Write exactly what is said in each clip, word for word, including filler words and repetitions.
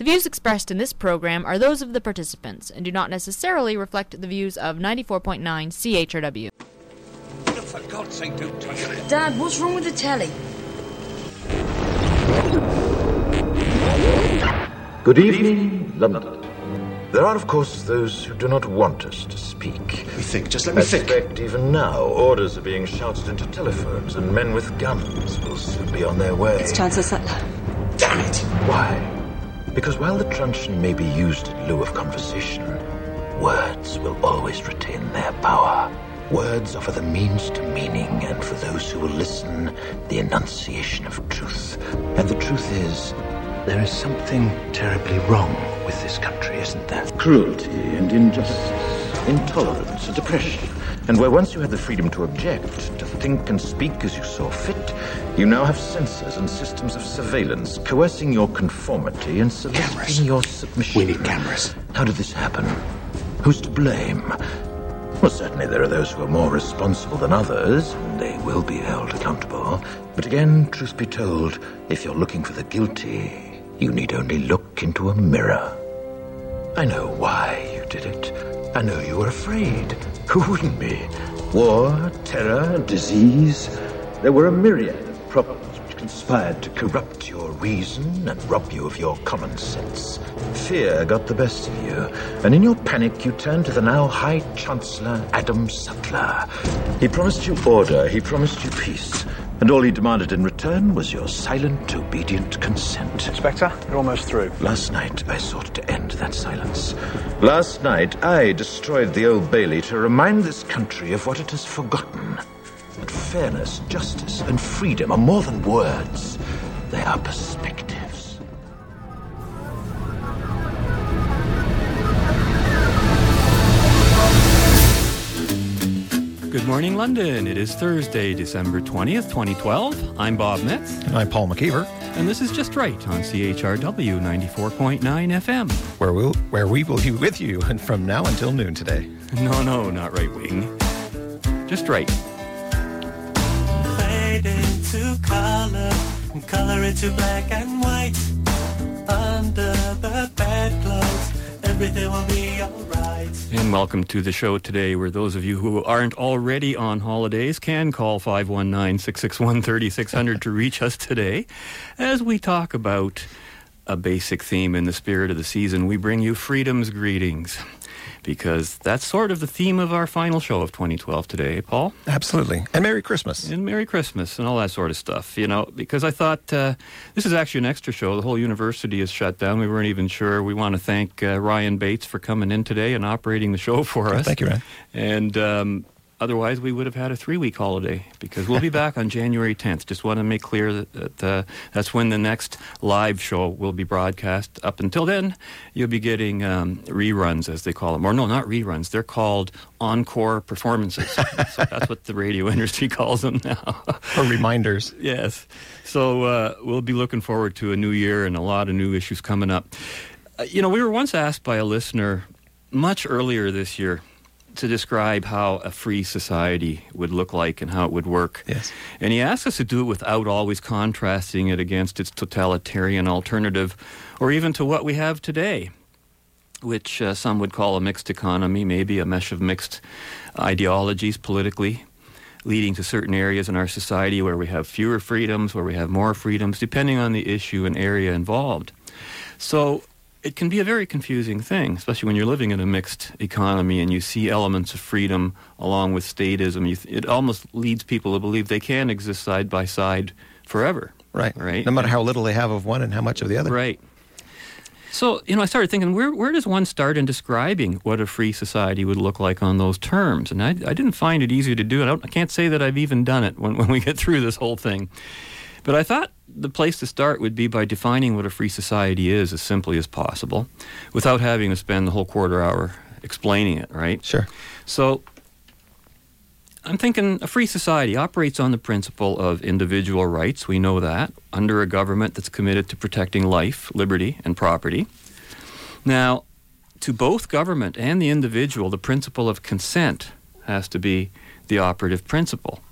The views expressed in this program are those of the participants and do not necessarily reflect the views of ninety-four point nine C H R W. For God's sake, don't touch it. Dad, what's wrong with the telly? Good evening, London. There are, of course, those who do not want us to speak. Let me think, just let me In think. fact, even now, orders are being shouted into telephones, and men with guns will soon be on their way. It's Chancellor Sutler. Damn it! Why? Because while the truncheon may be used in lieu of conversation, words will always retain their power. Words offer the means to meaning, and for those who will listen, the enunciation of truth. And the truth is, there is something terribly wrong with this country, isn't there? Cruelty and injustice, intolerance and oppression. And where once you had the freedom to object, to think and speak as you saw fit, you now have censors and systems of surveillance coercing your conformity and soliciting Cameras. your submission. We need cameras. How did this happen? Who's to blame? Well, certainly there are those who are more responsible than others, and they will be held accountable. But again, truth be told, if you're looking for the guilty, you need only look into a mirror. I know why you did it. I know you were afraid. Who wouldn't be? War, terror, disease. There were a myriad of problems which conspired to corrupt your reason and rob you of your common sense. Fear got the best of you, and in your panic you turned to the now High Chancellor Adam Sutler. He promised you order, he promised you peace, and all he demanded in return was your silent, obedient consent. Inspector, you're almost through. Last night I sought to end that silence. Last night I destroyed the Old Bailey to remind this country of what it has forgotten. That fairness, justice, and freedom are more than words. They are perspectives. Good morning, London. It is Thursday, December twentieth, twenty twelve. I'm Bob Metz. And I'm Paul McKeever. And this is Just Right on C H R W ninety-four point nine F M. Where, we'll, where we will be with you and from now until noon today. No, no, not right wing. Just right. Fade into color, and color into black and white. Under the bedclothes, everything will be alright. And welcome to the show today, where those of you who aren't already on holidays can call five one nine, six six one, three six zero zero to reach us today. As we talk about a basic theme in the spirit of the season, we bring you freedom's greetings. Because that's sort of the theme of our final show of twenty twelve today, Paul. Absolutely. And Merry Christmas. And Merry Christmas and all that sort of stuff, you know, because I thought uh, this is actually an extra show. The whole university is shut down. We weren't even sure. We want to thank uh, Ryan Bates for coming in today and operating the show for us. Thank you, Ryan. And um, otherwise, we would have had a three-week holiday because we'll be back on January tenth. Just want to make clear that, that uh, that's when the next live show will be broadcast. Up until then, you'll be getting um, reruns, as they call them. Or no, not reruns. They're called encore performances. So that's what the radio industry calls them now. Or reminders. Yes. So uh, we'll be looking forward to a new year and a lot of new issues coming up. Uh, you know, we were once asked by a listener much earlier this year to describe how a free society would look like and how it would work. Yes. And he asked us to do it without always contrasting it against its totalitarian alternative or even to what we have today, which uh, some would call a mixed economy, maybe a mesh of mixed ideologies politically, leading to certain areas in our society where we have fewer freedoms, where we have more freedoms, depending on the issue and area involved. So it can be a very confusing thing, especially when you're living in a mixed economy and you see elements of freedom along with statism. You th- it almost leads people to believe they can exist side by side forever. Right. Right. No matter how little they have of one and how much of the other. Right. So, you know, I started thinking, where where does one start in describing what a free society would look like on those terms? And I, I didn't find it easy to do. I, don't, I can't say that I've even done it when, when we get through this whole thing. But I thought the place to start would be by defining what a free society is as simply as possible without having to spend the whole quarter hour explaining it, right? Sure. So I'm thinking a free society operates on the principle of individual rights. We know that, under a government that's committed to protecting life, liberty, and property. Now, to both government and the individual, the principle of consent has to be the operative principle.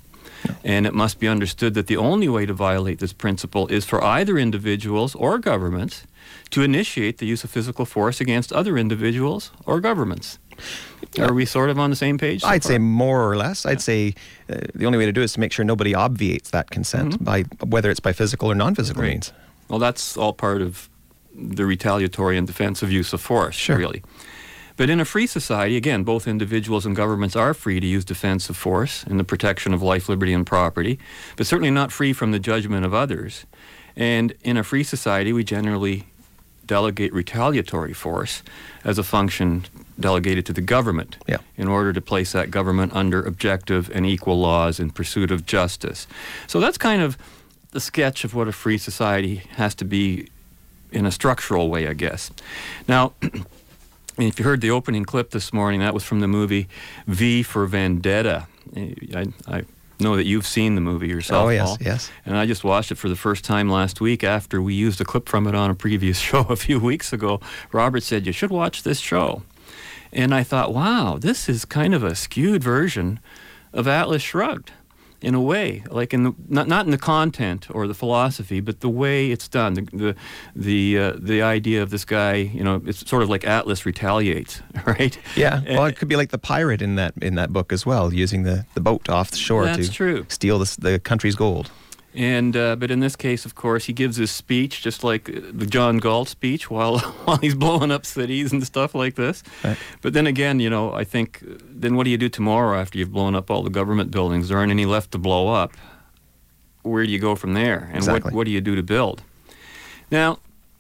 And it must be understood that the only way to violate this principle is for either individuals or governments to initiate the use of physical force against other individuals or governments. Are we sort of on the same page? So I'd far? say more or less. I'd say uh, the only way to do it is to make sure nobody obviates that consent, Mm-hmm. by whether it's by physical or non-physical Right. means. Well, that's all part of the retaliatory and defensive use of force, Sure. really. But in a free society, again, both individuals and governments are free to use defensive force in the protection of life, liberty, and property, but certainly not free from the judgment of others. And in a free society, we generally delegate retaliatory force as a function delegated to the government Yeah. in order to place that government under objective and equal laws in pursuit of justice. So that's kind of the sketch of what a free society has to be in a structural way, I guess. Now, if you heard the opening clip this morning, that was from the movie V for Vendetta. I, I know that you've seen the movie yourself, Oh, yes, Paul. yes. And I just watched it for the first time last week after we used a clip from it on a previous show a few weeks ago. Robert said, you should watch this show. And I thought, wow, this is kind of a skewed version of Atlas Shrugged. In a way, like in the not not in the content or the philosophy, but the way it's done, the the the, uh, the idea of this guy, you know, it's sort of like Atlas retaliates, right? Yeah, well, it could be like the pirate in that in that book as well, using the, the boat off the shore That's to true. steal the, the country's gold. And uh, but in this case, of course, he gives his speech just like the John Galt speech while while he's blowing up cities and stuff like this. Right. But then again, you know, I think then what do you do tomorrow after you've blown up all the government buildings? There aren't any left to blow up. Where do you go from there? And Exactly. what what do you do to build? Now,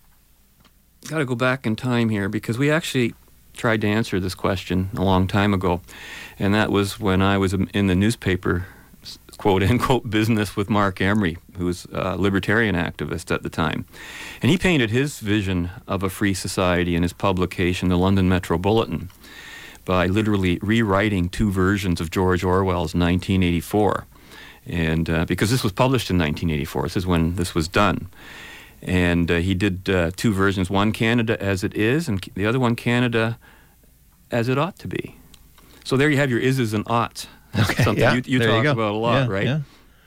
got to go back in time here because we actually tried to answer this question a long time ago, and that was when I was in the newspaper, quote-unquote, business with Mark Emery, who was a libertarian activist at the time. And he painted his vision of a free society in his publication, the London Metro Bulletin, by literally rewriting two versions of George Orwell's nineteen eighty-four. And uh, because this was published in nineteen eighty-four, this is when this was done. And uh, he did uh, two versions, one Canada as it is, and the other one Canada as it ought to be. So there you have your is's and oughts. Okay, Something yeah, you, you there talk you go. about a lot, Yeah, right? yeah.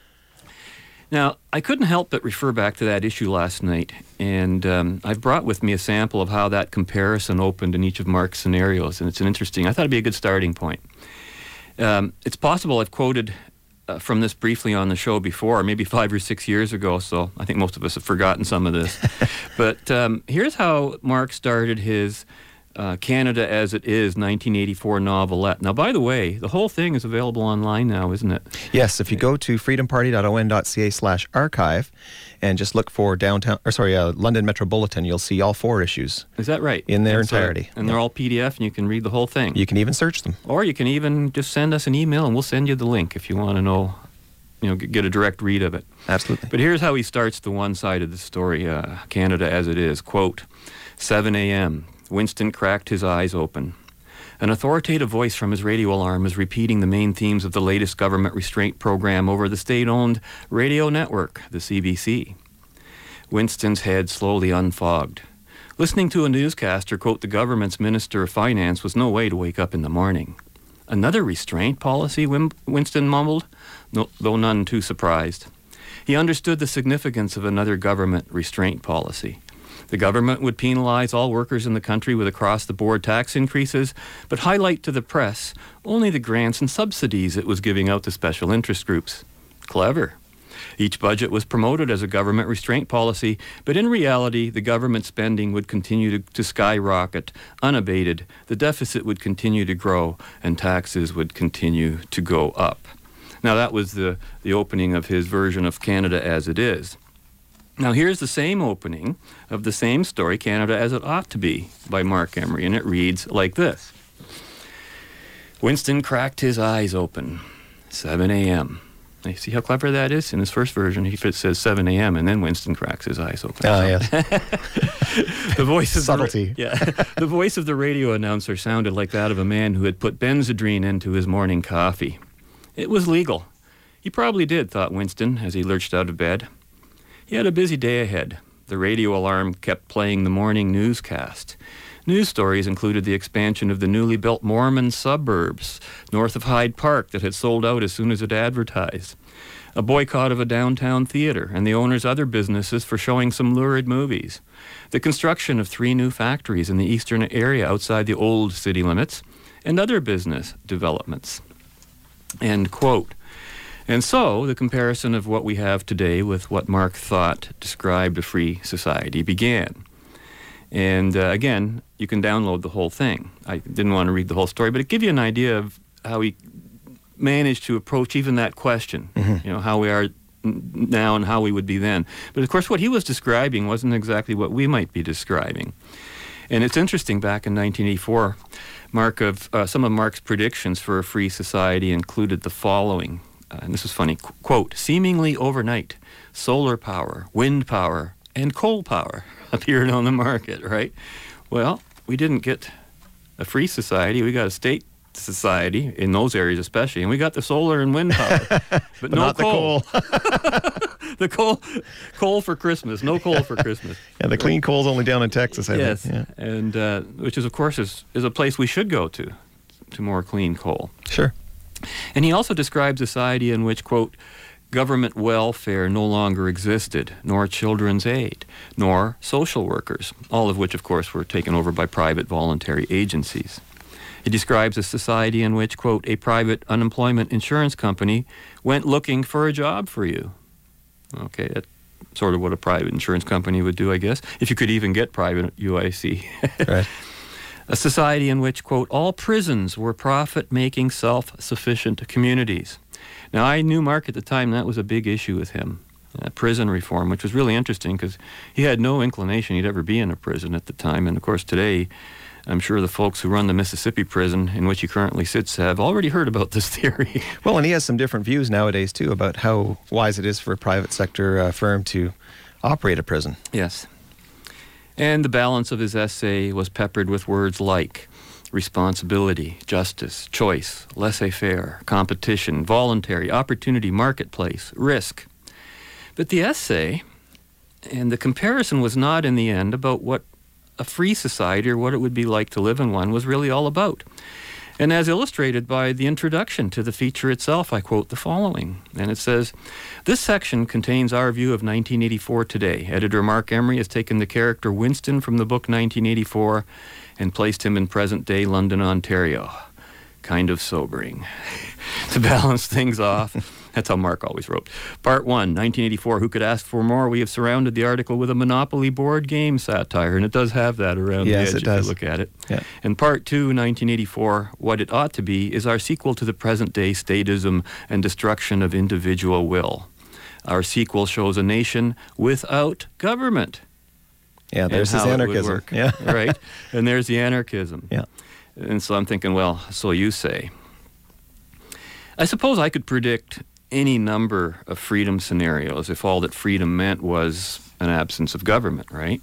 Now, I couldn't help but refer back to that issue last night, and um, I've brought with me a sample of how that comparison opened in each of Mark's scenarios, and it's an interesting, I thought it'd be a good starting point. Um, it's possible I've quoted uh, from this briefly on the show before, maybe five or six years ago, so I think most of us have forgotten some of this. But um, here's how Mark started his Uh, Canada as It Is nineteen eighty-four novelette. Now, by the way, the whole thing is available online now, isn't it? Yes, if you go to freedomparty.on.ca slash archive and just look for downtown, or sorry, uh, London Metro Bulletin, you'll see all four issues Is that right? in their And so- entirety. and they're all P D F, and you can read the whole thing. You can even search them. Or you can even just send us an email, and we'll send you the link if you want to know, you know, g- get a direct read of it. Absolutely. But here's how he starts the one side of the story, uh, Canada as It Is. Quote, seven a.m., Winston cracked his eyes open. An authoritative voice from his radio alarm was repeating the main themes of the latest government restraint program over the state-owned radio network, the C B C. Winston's head slowly unfogged. Listening to a newscaster quote the government's Minister of Finance was no way to wake up in the morning. Another restraint policy, Wim- Winston mumbled, no, though none too surprised. He understood the significance of another government restraint policy. The government would penalize all workers in the country with across-the-board tax increases, but highlight to the press only the grants and subsidies it was giving out to special interest groups. Clever. Each budget was promoted as a government restraint policy, but in reality, the government spending would continue to, to skyrocket, unabated, the deficit would continue to grow, and taxes would continue to go up. Now, that was the, the opening of his version of Canada as It Is. Now, here's the same opening of the same story, Canada as It Ought to Be, by Mark Emery, and it reads like this. Winston cracked his eyes open. seven a.m. Now, you see how clever that is? In his first version, he says seven a.m., and then Winston cracks his eyes open. Ah, yes. The voice of Subtlety. The, yeah, the voice of the radio announcer sounded like that of a man who had put Benzedrine into his morning coffee. It was legal. He probably did, thought Winston as he lurched out of bed. He had a busy day ahead. The radio alarm kept playing the morning newscast. News stories included the expansion of the newly built Mormon suburbs north of Hyde Park that had sold out as soon as it advertised. a boycott of a downtown theater and the owner's other businesses for showing some lurid movies, the construction of three new factories in the eastern area outside the old city limits, and other business developments. End quote. And so the comparison of what we have today with what Mark thought described a free society began. And uh, again, you can download the whole thing. I didn't want to read the whole story, but it gives you an idea of how he managed to approach even that question, mm-hmm. you know, how we are n- now and how we would be then. But of course, what he was describing wasn't exactly what we might be describing. And it's interesting, back in nineteen eighty-four, Mark of uh, some of Mark's predictions for a free society included the following. Uh, and this is funny, qu- quote, seemingly overnight, solar power, wind power, and coal power appeared on the market, right? Well, we didn't get a free society. We got a state society, in those areas especially, and we got the solar and wind power, but, but no not coal. the coal. the coal coal for Christmas, no coal for Christmas. Yeah, the clean coal's only down in Texas, I yes, think. Yeah. and uh, which is, of course, is, is a place we should go to, to more clean coal. Sure. And he also describes a society in which, quote, government welfare no longer existed, nor children's aid, nor social workers, all of which, of course, were taken over by private voluntary agencies. He describes a society in which, quote, a private unemployment insurance company went looking for a job for you. Okay, that's sort of what a private insurance company would do, I guess, if you could even get private U I C. Right. A society in which, quote, all prisons were profit-making, self-sufficient communities. Now, I knew Mark at the time that was a big issue with him, uh, prison reform, which was really interesting because he had no inclination he'd ever be in a prison at the time. And, of course, today, I'm sure the folks who run the Mississippi prison in which he currently sits have already heard about this theory. Well, and he has some different views nowadays, too, about how wise it is for a private sector uh, firm to operate a prison. Yes. And the balance of his essay was peppered with words like responsibility, justice, choice, laissez-faire, competition, voluntary, opportunity, marketplace, risk. But the essay and the comparison was not, in the end, about what a free society or what it would be like to live in one was really all about. And as illustrated by the introduction to the feature itself, I quote the following. And it says, this section contains our view of nineteen eighty-four today. Editor Mark Emery has taken the character Winston from the book nineteen eighty-four and placed him in present-day London, Ontario. Kind of sobering. To balance things off, that's how Mark always wrote. Part one, nineteen eighty-four, who could ask for more? We have surrounded the article with a Monopoly board game satire, and it does have that around yes, the edge it does. if you look at it. Yeah. And part two, nineteen eighty-four, what it ought to be, is our sequel to the present-day statism and destruction of individual will. Our sequel shows a nation without government. Yeah, there's his and how it would anarchism. work. Yeah. Right? And there's the anarchism. Yeah. And so I'm thinking, well, so you say. I suppose I could predict any number of freedom scenarios if all that freedom meant was an absence of government, right?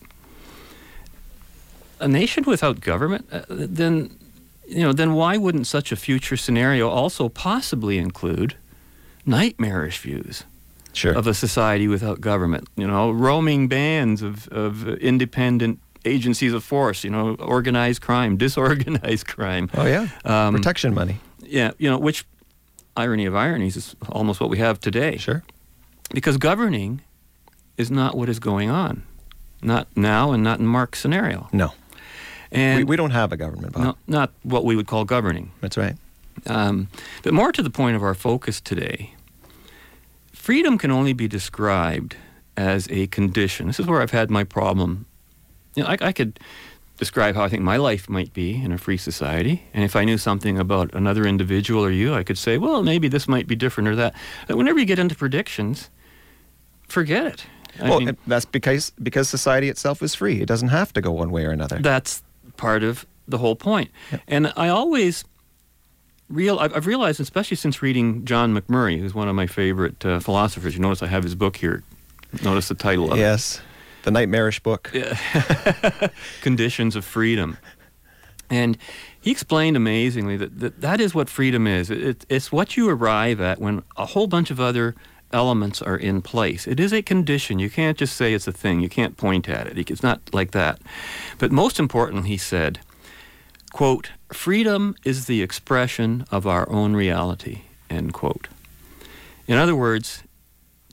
A nation without government, uh, then, you know, then why wouldn't such a future scenario also possibly include nightmarish views Sure. of a society without government? You know, roaming bands of, of independent agencies of force, you know, organized crime, disorganized crime. Oh, yeah. Um, Protection money. Yeah, you know, which, irony of ironies, is almost what we have today. Sure. Because governing is not what is going on. Not now and not in Mark's scenario. No. And We, we don't have a government, Bob. no, not what we would call governing. That's right. Um, but more to the point of our focus today, freedom can only be described as a condition. This is where I've had my problem. You know, I, I could describe how I think my life might be in a free society, and if I knew something about another individual or you, I could say, well, maybe this might be different or that. But whenever you get into predictions, forget it. I well, mean, and that's because because society itself is free. It doesn't have to go one way or another. that's part of the whole point. Yep. And I always real I've, I've realized, especially since reading John McMurray, who's one of my favorite uh, philosophers. You notice I have his book here. Notice the title of Yes. The nightmarish book. it. Conditions of Freedom. And he explained amazingly that that, that is what freedom is. It, it, it's what you arrive at when a whole bunch of other elements are in place. It is a condition. You can't just say it's a thing. You can't point at it. It's not like that. But most importantly, he said, quote, freedom is the expression of our own reality, end quote. In other words,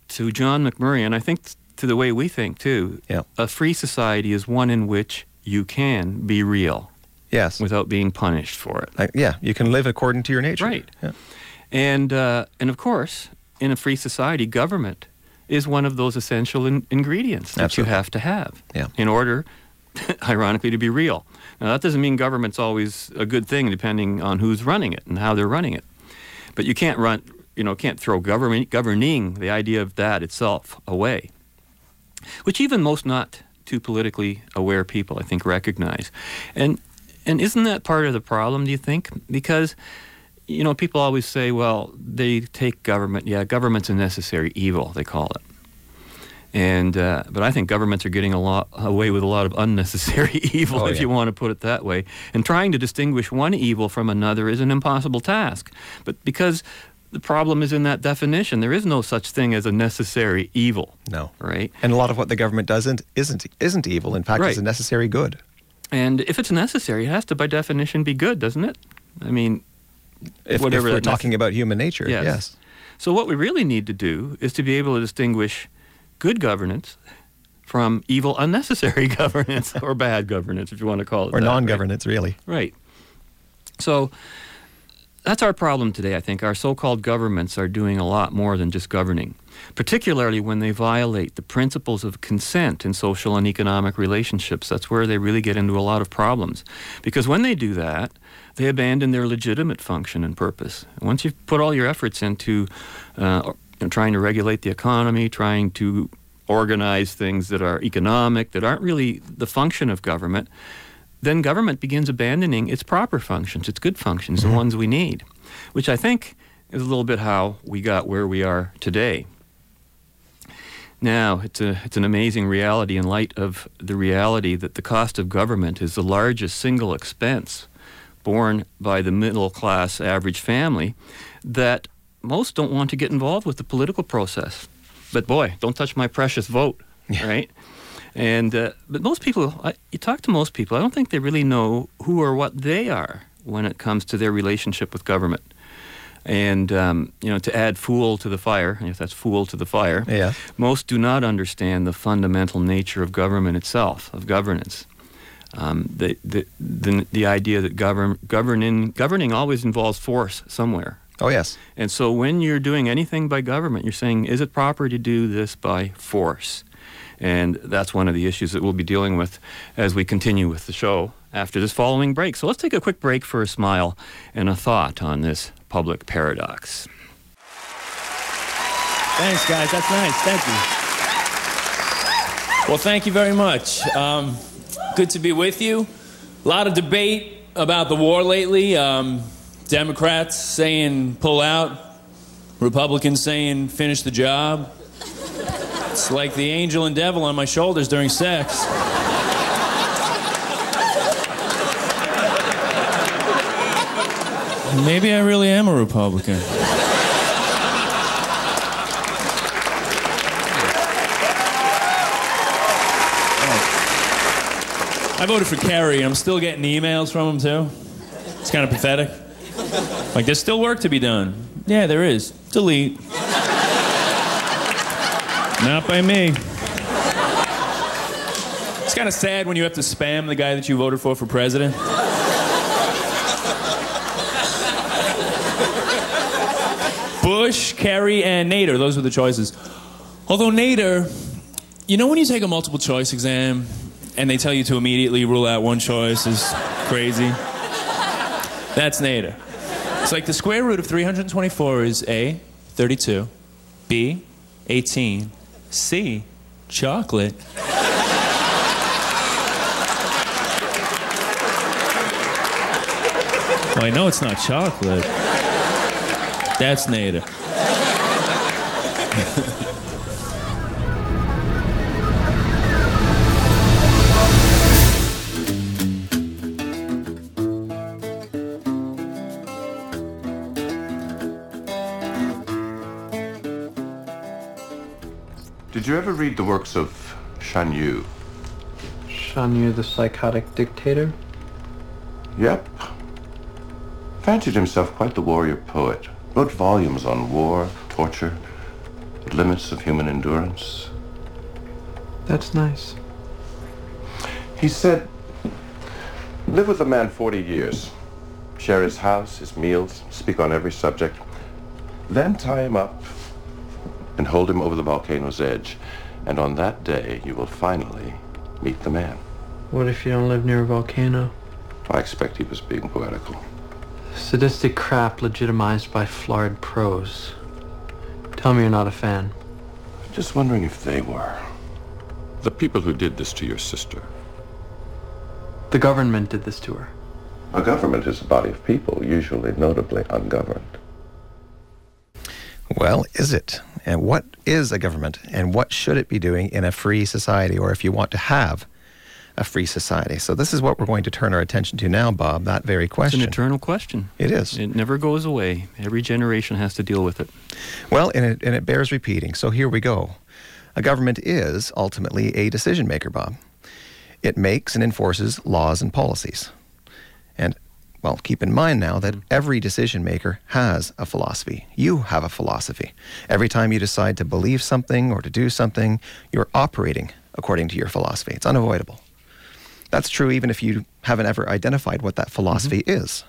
to John McMurray, and I think to the way we think too, Yeah. a free society is one in which you can be real Yes. without being punished for it. I, yeah, you can live according to your nature. Right. Yeah. And, uh, and of course, in a free society, government is one of those essential in- ingredients that Absolutely. you have to have Yeah. in order, ironically, to be real. Now, that doesn't mean government's always a good thing, depending on who's running it and how they're running it. But you can't run, you know, can't throw government governing the idea of that itself away, which even most not too politically aware people, I think, recognize. And and isn't that part of the problem, do you think? Because, you know, people always say, well, they take government, yeah, government's a necessary evil, they call it. And uh, but I think governments are getting a lot away with a lot of unnecessary evil, Oh, if yeah. you want to put it that way. And trying to distinguish one evil from another is an impossible task. But because the problem is in that definition, there is no such thing as a necessary evil. No. Right? And a lot of what the government does isn't isn't, isn't evil. In fact, Right. it's a necessary good. And if it's necessary, it has to, by definition, be good, doesn't it? I mean, If, if whatever we're that nece- talking about human nature, Yes. yes. So what we really need to do is to be able to distinguish good governance from evil, unnecessary governance, or bad governance, if you want to call it Or that. non-governance, really. Right? Right. So that's our problem today, I think. Our so-called governments are doing a lot more than just governing, particularly when they violate the principles of consent in social and economic relationships. That's where they really get into a lot of problems. Because when they do that, they abandon their legitimate function and purpose. Once you've put all your efforts into uh, you know, trying to regulate the economy, trying to organize things that are economic, that aren't really the function of government, then government begins abandoning its proper functions, its good functions, the ones we need, which I think is a little bit how we got where we are today. Now, it's a it's an amazing reality in light of the reality that the cost of government is the largest single expense borne by the middle-class average family, that most don't want to get involved with the political process. But boy, don't touch my precious vote, right? And uh, but most people, I, you talk to most people, I don't think they really know who or what they are when it comes to their relationship with government. And, um, you know, to add fuel to the fire, if that's fuel to the fire, Yeah. most do not understand the fundamental nature of government itself, of governance. Um, the, the, the, the idea that govern, governing, governing always involves force somewhere. Oh, yes. And so when you're doing anything by government, you're saying, is it proper to do this by force? And that's one of the issues that we'll be dealing with as we continue with the show after this following break. So let's take a quick break for a smile and a thought on this public paradox. Thanks, guys. That's nice. Thank you. Well, thank you very much. Um, good to be with you. A lot of debate about the war lately. Um, Democrats saying pull out. Republicans saying finish the job. It's like the angel and devil on my shoulders during sex. Maybe I really am a Republican. I voted for Kerry. I'm still getting emails from him, too. It's kind of pathetic. Like, there's still work to be done. Yeah, there is. Delete. Not by me. It's kind of sad when you have to spam the guy that you voted for for president. Bush, Kerry, and Nader. Those were the choices. Although Nader, you know when you take a multiple choice exam and they tell you to immediately rule out one choice is crazy? That's Nader. It's like the square root of three hundred twenty-four is A, thirty-two, B, eighteen, C, chocolate. Well, I know it's not chocolate. That's Nader. Did you ever read the works of Shan Yu? Shan Yu, the psychotic dictator? Yep. Fancied himself quite the warrior poet. Wrote volumes on war, torture, the limits of human endurance. That's nice. He said, live with a man forty years, share his house, his meals, speak on every subject, then tie him up and hold him over the volcano's edge. And on that day, you will finally meet the man. What if you don't live near a volcano? I expect he was being poetical. Sadistic crap legitimized by florid prose. Tell me you're not a fan. Just wondering if they were. The people who did this to your sister. The government did this to her. A government is a body of people, usually notably ungoverned. Well, is it? And what is a government? And what should it be doing in a free society, or if you want to have a free society? So this is what we're going to turn our attention to now, Bob, that very question. It's an eternal question. It is. It never goes away. Every generation has to deal with it. Well, and it, and it bears repeating. So here we go. A government is ultimately a decision maker, Bob. It makes and enforces laws and policies. And well, keep in mind now that every decision maker has a philosophy. You have a philosophy. Every time you decide to believe something or to do something, you're operating according to your philosophy. It's unavoidable. That's true even if you haven't ever identified what that philosophy mm-hmm. is.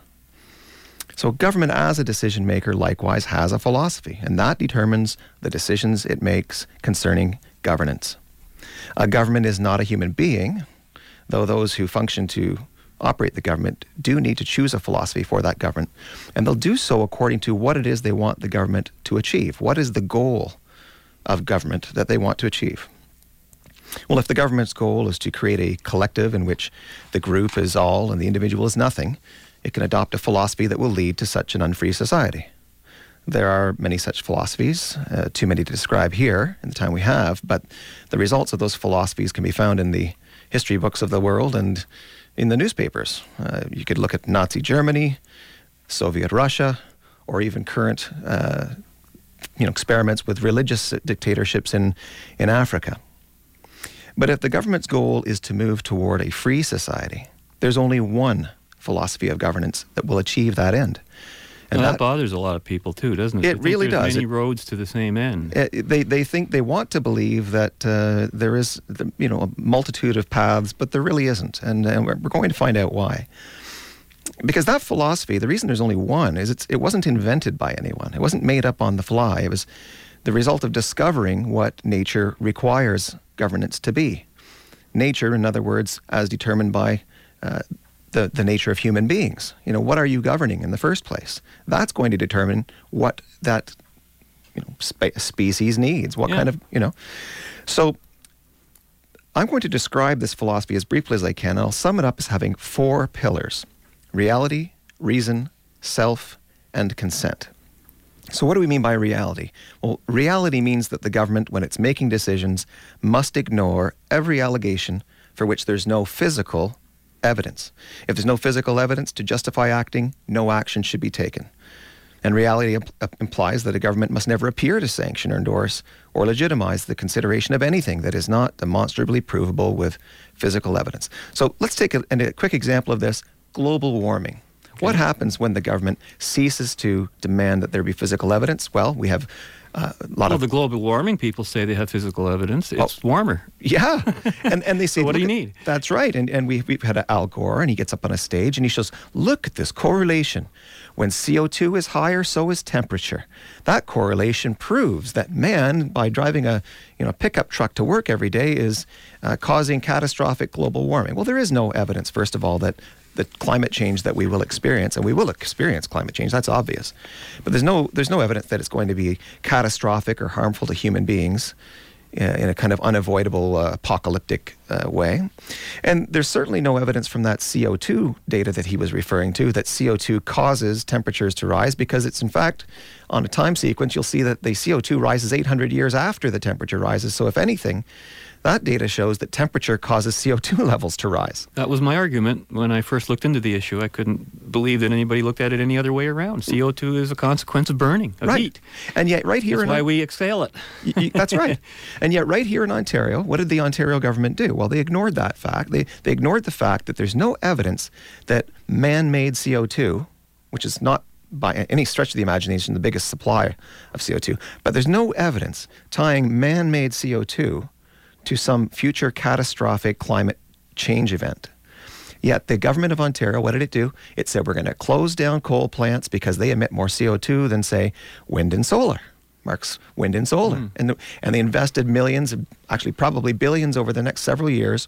So government as a decision maker likewise has a philosophy, and that determines the decisions it makes concerning governance. A government is not a human being, though those who function to operate the government do need to choose a philosophy for that government, and they'll do so according to what it is they want the government to achieve. What is the goal of government that they want to achieve? Well, if the government's goal is to create a collective in which the group is all and the individual is nothing, it can adopt a philosophy that will lead to such an unfree society. There are many such philosophies, uh, too many to describe here in the time we have, but the results of those philosophies can be found in the history books of the world and in the newspapers. Uh, you could look at Nazi Germany, Soviet Russia, or even current uh, you know, experiments with religious dictatorships in, in Africa. But if the government's goal is to move toward a free society, there's only one philosophy of governance that will achieve that end. And that, that bothers a lot of people too, doesn't it? It really there's does. Many it, roads to the same end. It, they they think they want to believe that uh, there is the, you know a multitude of paths, but there really isn't, and, and we're, we're going to find out why. Because that philosophy, the reason there's only one is it's, it wasn't invented by anyone. It wasn't made up on the fly. It was the result of discovering what nature requires governance to be. Nature, in other words, as determined by uh, the, the nature of human beings. You know, what are you governing in the first place? That's going to determine what that you know, spe- species needs, what yeah. kind of, you know. So I'm going to describe this philosophy as briefly as I can, and I'll sum it up as having four pillars: reality, reason, self, and consent. So what do we mean by reality? Well, reality means that the government, when it's making decisions, must ignore every allegation for which there's no physical evidence. If there's no physical evidence to justify acting, no action should be taken. And reality imp- implies that a government must never appear to sanction or endorse or legitimize the consideration of anything that is not demonstrably provable with physical evidence. So let's take a, a quick example of this: global warming. Okay. What happens when the government ceases to demand that there be physical evidence? Well, we have Uh, a lot well, of the global warming people say they have physical evidence. It's oh, warmer. Yeah. And and they say, so what do you at, need? That's right. And and we've, we've had Al Gore, and he gets up on a stage and he shows, look at this correlation. When C O two is higher, so is temperature. That correlation proves that man, by driving a you know pickup truck to work every day, is uh, causing catastrophic global warming. Well, there is no evidence, first of all, that the climate change that we will experience, and we will experience climate change, that's obvious. But there's no there's no evidence that it's going to be catastrophic or harmful to human beings uh, in a kind of unavoidable uh, apocalyptic uh, way. And there's certainly no evidence from that C O two data that he was referring to that C O two causes temperatures to rise, because it's in fact, on a time sequence, you'll see that the C O two rises eight hundred years after the temperature rises. So if anything, that data shows that temperature causes C O two levels to rise. That was my argument when I first looked into the issue. I couldn't believe that anybody looked at it any other way around. C O two is a consequence of burning, of right. heat. And yet right here... That's in why we exhale it. y- y- that's right. And yet right here in Ontario, what did the Ontario government do? Well, they ignored that fact. They, they ignored the fact that there's no evidence that man-made C O two, which is not by any stretch of the imagination, the biggest supply of C O two. But there's no evidence tying man-made C O two to some future catastrophic climate change event. Yet the government of Ontario, what did it do? It said we're going to close down coal plants because they emit more C O two than, say, wind and solar. Mark's wind and solar. Mm. And, the, and they invested millions, actually probably billions over the next several years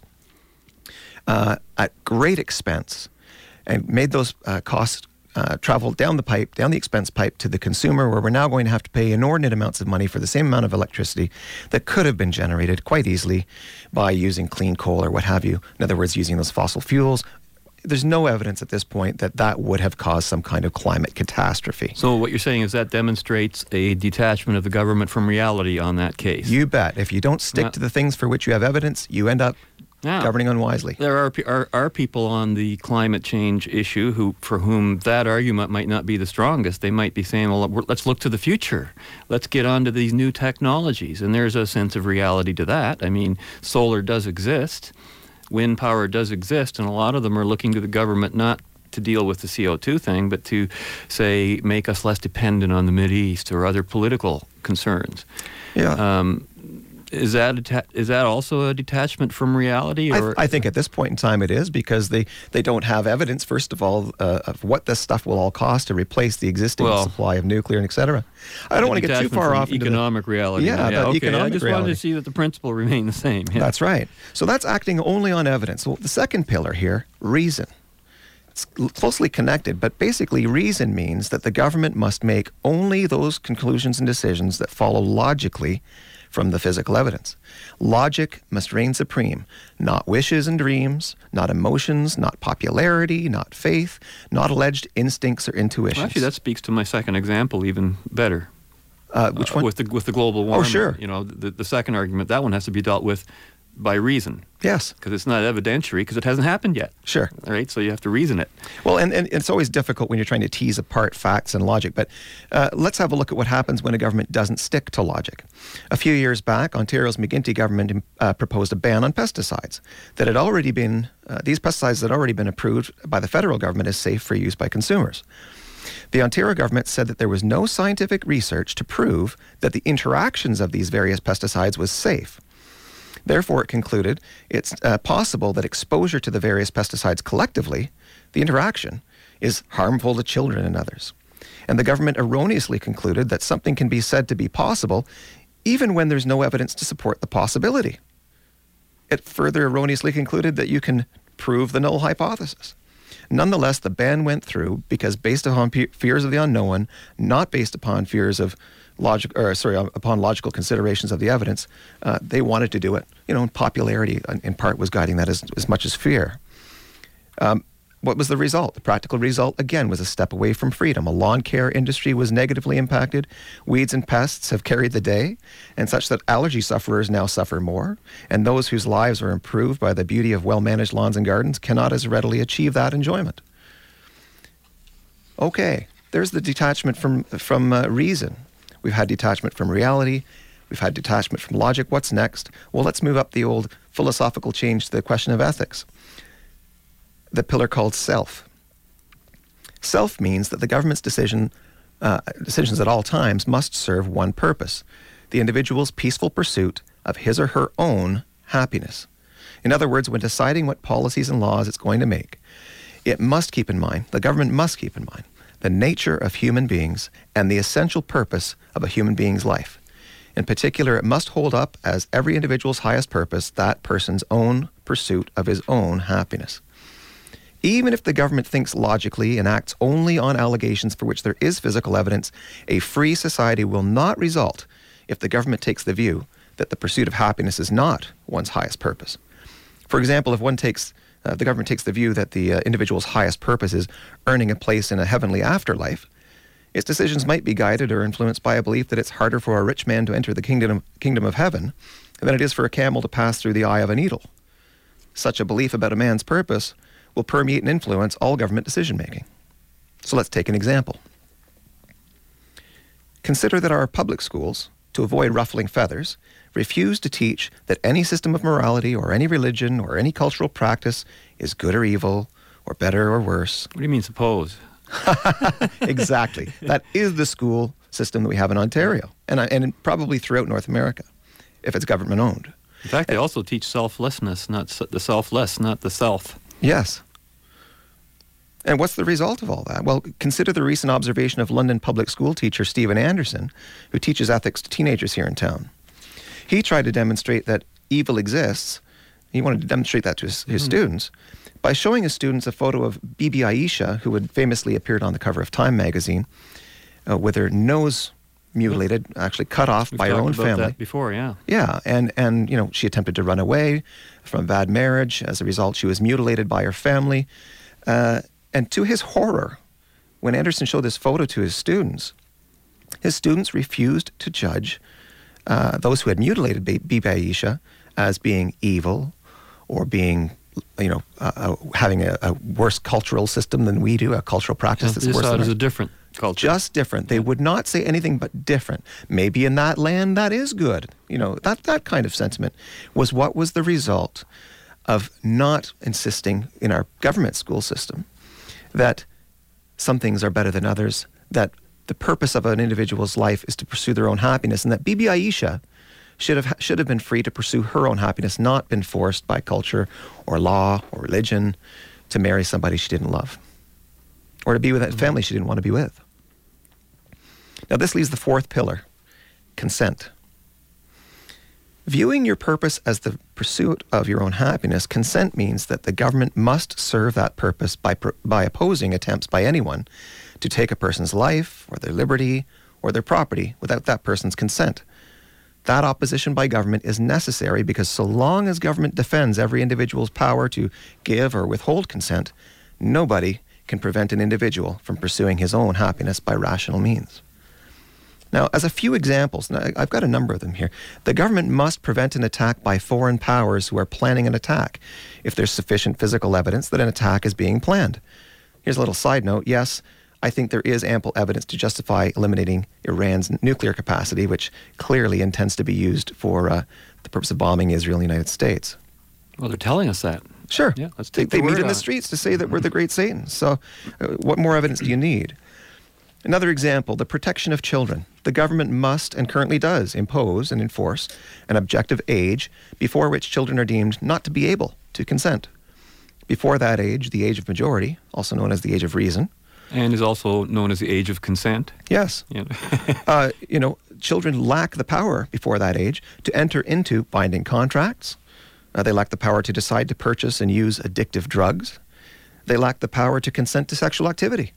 uh, at great expense, and made those uh, costs uh, travel down the pipe, down the expense pipe to the consumer, where we're now going to have to pay inordinate amounts of money for the same amount of electricity that could have been generated quite easily by using clean coal or what have you. In other words, using those fossil fuels. There's no evidence at this point that that would have caused some kind of climate catastrophe. So what you're saying is that demonstrates a detachment of the government from reality on that case. You bet. If you don't stick Yeah. to the things for which you have evidence, you end up Yeah. governing unwisely. There are, pe- are are people on the climate change issue who, for whom that argument might not be the strongest. They might be saying, well, we're- let's look to the future. Let's get on to these new technologies. And there's a sense of reality to that. I mean, solar does exist. Wind power does exist. And a lot of them are looking to the government not to deal with the C O two thing, but to, say, make us less dependent on the Mideast or other political concerns. Yeah. Um, Is that a, is that also a detachment from reality? I, Or th- I think at this point in time it is, because they, they don't have evidence, first of all, uh, of what this stuff will all cost to replace the existing Well, supply of nuclear and et cetera. I don't want to get too detachment far from off into the economic reality. Yeah, yeah the okay. economic I just reality. wanted to see that the principle remained the same. Yeah. That's right. So that's acting only on evidence. So the second pillar here, reason. It's l- closely connected, but basically reason means that the government must make only those conclusions and decisions that follow logically from the physical evidence. Logic must reign supreme, not wishes and dreams, not emotions, not popularity, not faith, not alleged instincts or intuitions. Well, actually, that speaks to my second example even better. Uh, which Uh, one? with the with the global warming. sure. You know, the the second argument, that one has to be dealt with by reason. Yes. Because it's not evidentiary, because it hasn't happened yet. Sure. All right, so you have to reason it. Well, and, and it's always difficult when you're trying to tease apart facts and logic, but uh, let's have a look at what happens when a government doesn't stick to logic. A few years back, Ontario's McGuinty government uh, proposed a ban on pesticides that had already been, uh, these pesticides had already been approved by the federal government as safe for use by consumers. The Ontario government said that there was no scientific research to prove that the interactions of these various pesticides was safe. Therefore, it concluded it's uh, possible that exposure to the various pesticides collectively, the interaction, is harmful to children and others. And the government erroneously concluded that something can be said to be possible even when there's no evidence to support the possibility. It further erroneously concluded that you can prove the null hypothesis. Nonetheless, the ban went through because based upon pe- fears of the unknown, not based upon fears of logic, or sorry, upon logical considerations of the evidence, uh, they wanted to do it. You know, and popularity in, in part was guiding that as, as much as fear. Um, what was the result? The practical result, again, was a step away from freedom. A lawn care industry was negatively impacted. Weeds and pests have carried the day, and such that allergy sufferers now suffer more, and those whose lives are improved by the beauty of well-managed lawns and gardens cannot as readily achieve that enjoyment. Okay, there's the detachment from, from uh, reason. We've had detachment from reality. We've had detachment from logic. What's next? Well, let's move up the old philosophical change to the question of ethics. The pillar called self. Self means that the government's decision, uh, decisions at all times must serve one purpose: the individual's peaceful pursuit of his or her own happiness. In other words, when deciding what policies and laws it's going to make, it must keep in mind, the government must keep in mind, the nature of human beings and the essential purpose of a human being's life. In particular, it must hold up as every individual's highest purpose that person's own pursuit of his own happiness. Even if the government thinks logically and acts only on allegations for which there is physical evidence, a free society will not result if the government takes the view that the pursuit of happiness is not one's highest purpose. For example, if one takes Uh, the government takes the view that the uh, individual's highest purpose is earning a place in a heavenly afterlife, its decisions might be guided or influenced by a belief that it's harder for a rich man to enter the kingdom, kingdom of heaven than it is for a camel to pass through the eye of a needle. Such a belief about a man's purpose will permeate and influence all government decision-making. So let's take an example. Consider that our public schools, to avoid ruffling feathers, refuse to teach that any system of morality or any religion or any cultural practice is good or evil or better or worse. What do you mean suppose? Exactly. That is the school system that we have in Ontario, and, I- and probably throughout North America, if it's government-owned. In fact, they also teach selflessness, not s- the selfless, not the self. Yes. And what's the result of all that? Well, consider the recent observation of London public school teacher Stephen Anderson, who teaches ethics to teenagers here in town. He tried to demonstrate that evil exists. He wanted to demonstrate that to his, his mm-hmm. students by showing his students a photo of Bibi Aisha, who had famously appeared on the cover of Time magazine, uh, with her nose mutilated, actually cut off We've by her talked own about family. That before, yeah. Yeah, and, and, you know, she attempted to run away from a bad marriage. As a result, she was mutilated by her family. Uh, and to his horror, when Anderson showed this photo to his students, his students refused to judge uh, those who had mutilated Bibi Aisha as being evil or being, you know, uh, uh, having a, a worse cultural system than we do, a cultural practice Yeah, that's they worse saw than it as ours. a different culture. Just different. They would not say anything but different. Maybe in that land that is good. You know, that, that kind of sentiment was what was the result of not insisting in our government school system that some things are better than others, that the purpose of an individual's life is to pursue their own happiness, and that Bibi Aisha should have should have been free to pursue her own happiness, not been forced by culture or law or religion to marry somebody she didn't love or to be with a family she didn't want to be with. Now this leaves the fourth pillar, consent. Viewing your purpose as the pursuit of your own happiness, consent means that the government must serve that purpose by by opposing attempts by anyone to take a person's life or their liberty or their property without that person's consent. That opposition by government is necessary because so long as government defends every individual's power to give or withhold consent, nobody can prevent an individual from pursuing his own happiness by rational means. Now, as a few examples, and I've got a number of them here, the government must prevent an attack by foreign powers who are planning an attack if there's sufficient physical evidence that an attack is being planned. Here's a little side note. Yes, I think there is ample evidence to justify eliminating Iran's nuclear capacity, which clearly intends to be used for uh, the purpose of bombing Israel and the United States. Well, they're telling us that. Sure. Yeah, let's they take the they meet word in on the it. streets to say that we're the great Satan. So uh, what more evidence do you need? Another example, the protection of children. The government must and currently does impose and enforce an objective age before which children are deemed not to be able to consent. Before that age, the age of majority, also known as the age of reason. And is also known as the age of consent. Yes. Yeah. uh, you know, children lack the power before that age to enter into binding contracts. Uh, they lack the power to decide to purchase and use addictive drugs. They lack the power to consent to sexual activity.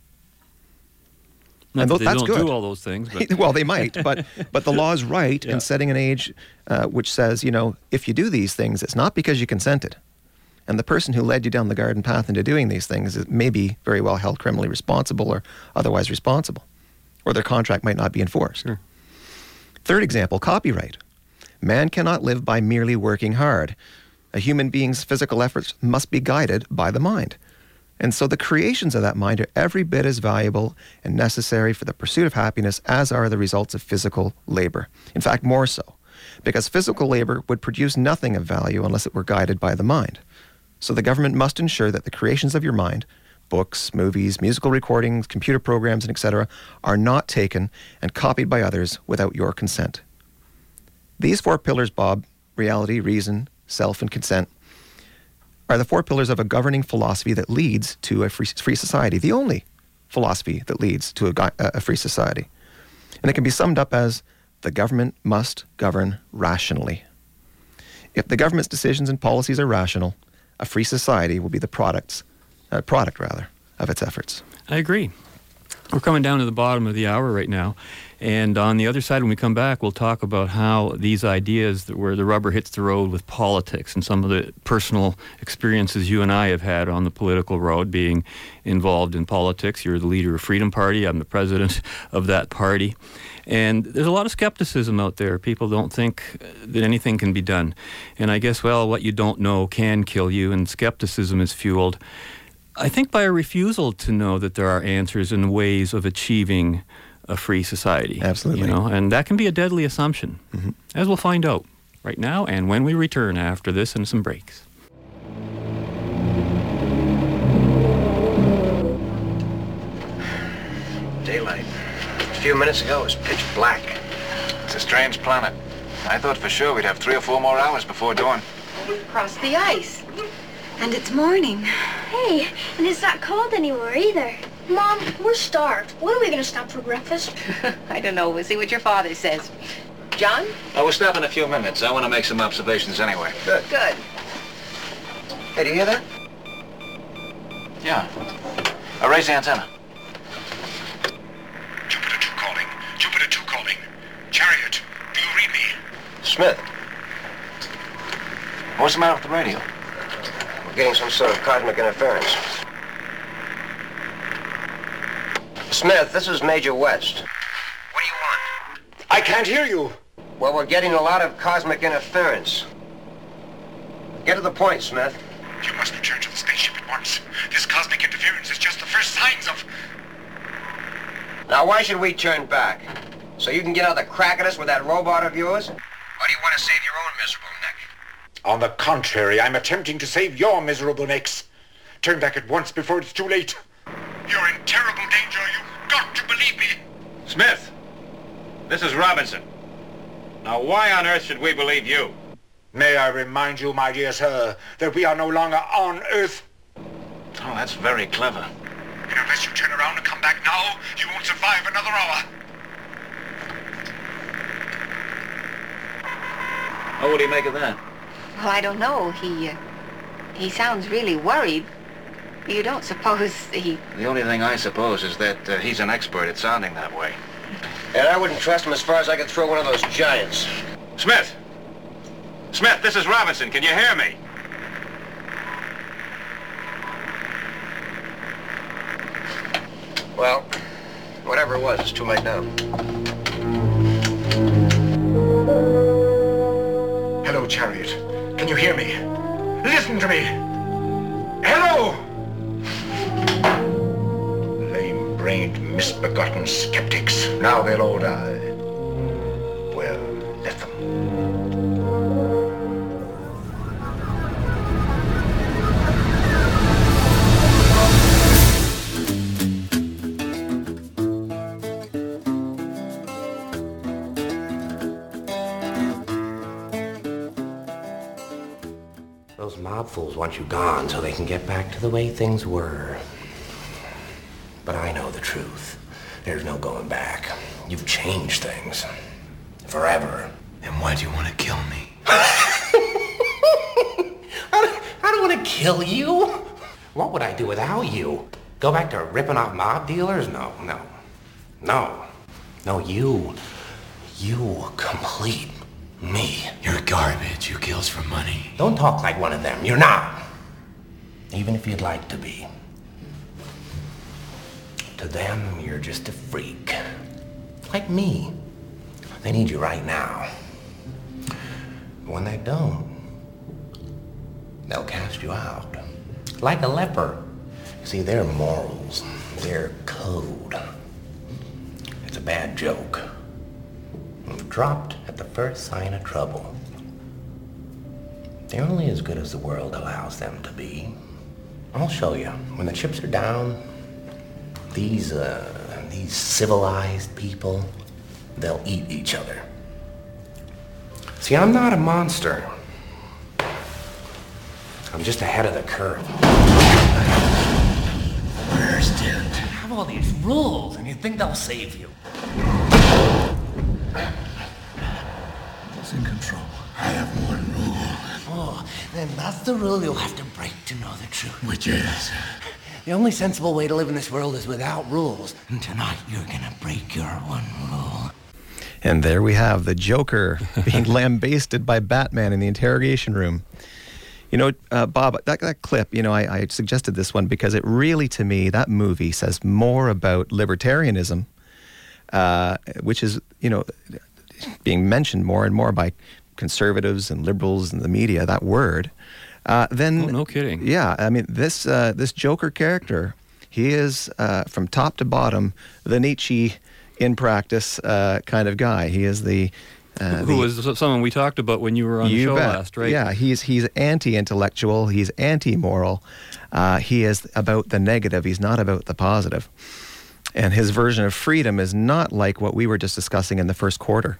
Not And that tho- they that's don't good. do all those things, but Well, they might, but but the law is right Yeah. in setting an age uh, which says, you know, if you do these things, it's not because you consented. And the person who led you down the garden path into doing these things is may be very well held criminally responsible or otherwise responsible, or their contract might not be enforced. Sure. Third example, copyright. Man cannot live by merely working hard. A human being's physical efforts must be guided by the mind. And so the creations of that mind are every bit as valuable and necessary for the pursuit of happiness as are the results of physical labor. In fact, more so, because physical labor would produce nothing of value unless it were guided by the mind. So the government must ensure that the creations of your mind, books, movies, musical recordings, computer programs, and et cetera, are not taken and copied by others without your consent. These four pillars, Bob, reality, reason, self, and consent, are the four pillars of a governing philosophy that leads to a free, free society, the only philosophy that leads to a, gui- a free society. And it can be summed up as the government must govern rationally. If the government's decisions and policies are rational, a free society will be the products, uh, product rather, of its efforts. I agree. We're coming down to the bottom of the hour right now. And on the other side, when we come back, we'll talk about how these ideas that where the rubber hits the road with politics and some of the personal experiences you and I have had on the political road being involved in politics. You're the leader of Freedom Party. I'm the president of that party. And there's a lot of skepticism out there. People don't think that anything can be done. And I guess, well, what you don't know can kill you, and skepticism is fueled, I think, by a refusal to know that there are answers and ways of achieving a free society. Absolutely. You know, and that can be a deadly assumption, Mm-hmm. as we'll find out right now and when we return after this and some breaks. few minutes ago, it was pitch black. It's a strange planet. I thought for sure we'd have three or four more hours before dawn. We've crossed the ice. And it's morning. Hey, and it's not cold anymore either. Mom, we're starved. When are we going to stop for breakfast? I don't know. We'll see what your father says. John? Oh, we'll stop in a few minutes. I want to make some observations anyway. Good. Good. Hey, do you hear that? Yeah. Uh, raise the antenna. Jupiter two calling. Jupiter two calling. Chariot, do you read me? Smith. What's the matter with the radio? We're getting some sort of cosmic interference. Smith, this is Major West. What do you want? I can't hear you. Well, we're getting a lot of cosmic interference. Get to the point, Smith. You must return to the spaceship at once. This cosmic interference is just the first signs of... Now, why should we turn back? So you can get out the crack at us with that robot of yours? Or do you want to save your own miserable neck? On the contrary, I'm attempting to save your miserable necks. Turn back at once before it's too late. You're in terrible danger. You've got to believe me. Smith, this is Robinson. Now, why on earth should we believe you? May I remind you, my dear sir, that we are no longer on Earth? Oh, that's very clever. And unless you turn around and come back now, you won't survive another hour. Oh, what do you make of that? Well, I don't know. He, uh, he sounds really worried. You don't suppose he... The only thing I suppose is that uh, he's an expert at sounding that way. And I wouldn't trust him as far as I could throw one of those giants. Smith! Smith, this is Robinson. Can you hear me? Well, whatever it was, it's too late now. Hello, Chariot. Can you hear me? Listen to me. Hello! Lame-brained, misbegotten skeptics. Now they'll all die. Well, let them. Those mob fools want you gone so they can get back to the way things were. But I know the truth. There's no going back. You've changed things. Forever. And why do you want to kill me? I don't, I don't want to kill you. What would I do without you? Go back to ripping off mob dealers? No, no. No. No, you. You complete me. You're garbage. You kills for money. Don't talk like one of them. You're not. Even if you'd like to be. To them, you're just a freak. Like me. They need you right now. But when they don't, they'll cast you out. Like a leper. See, their morals, their code. It's a bad joke. Dropped at the first sign of trouble. They're only as good as the world allows them to be. I'll show you. When the chips are down, these, uh, these civilized people, they'll eat each other. See, I'm not a monster. I'm just ahead of the curve. Understand. You have all these rules, and you think they'll save you. Who's in control? I have one rule. Oh, then that's the rule you'll have to break to know the truth. Which is? The only sensible way to live in this world is without rules. And tonight you're gonna break your one rule. And there we have the Joker being lambasted by Batman in the interrogation room. You know, uh, Bob, that, that clip, you know, I, I suggested this one because it really, to me, that movie says more about libertarianism, uh, which is, you know, being mentioned more and more by conservatives and liberals in the media, that word. Uh, then, oh, no kidding. Yeah, I mean, this uh, this Joker character, he is, uh, from top to bottom, the Nietzsche in practice uh, kind of guy. He is the... Uh, Who was someone we talked about when you were on the show bet. last, right? Yeah, he's he's anti-intellectual, he's anti-moral. Uh, he is about the negative, he's not about the positive. And his version of freedom is not like what we were just discussing in the first quarter.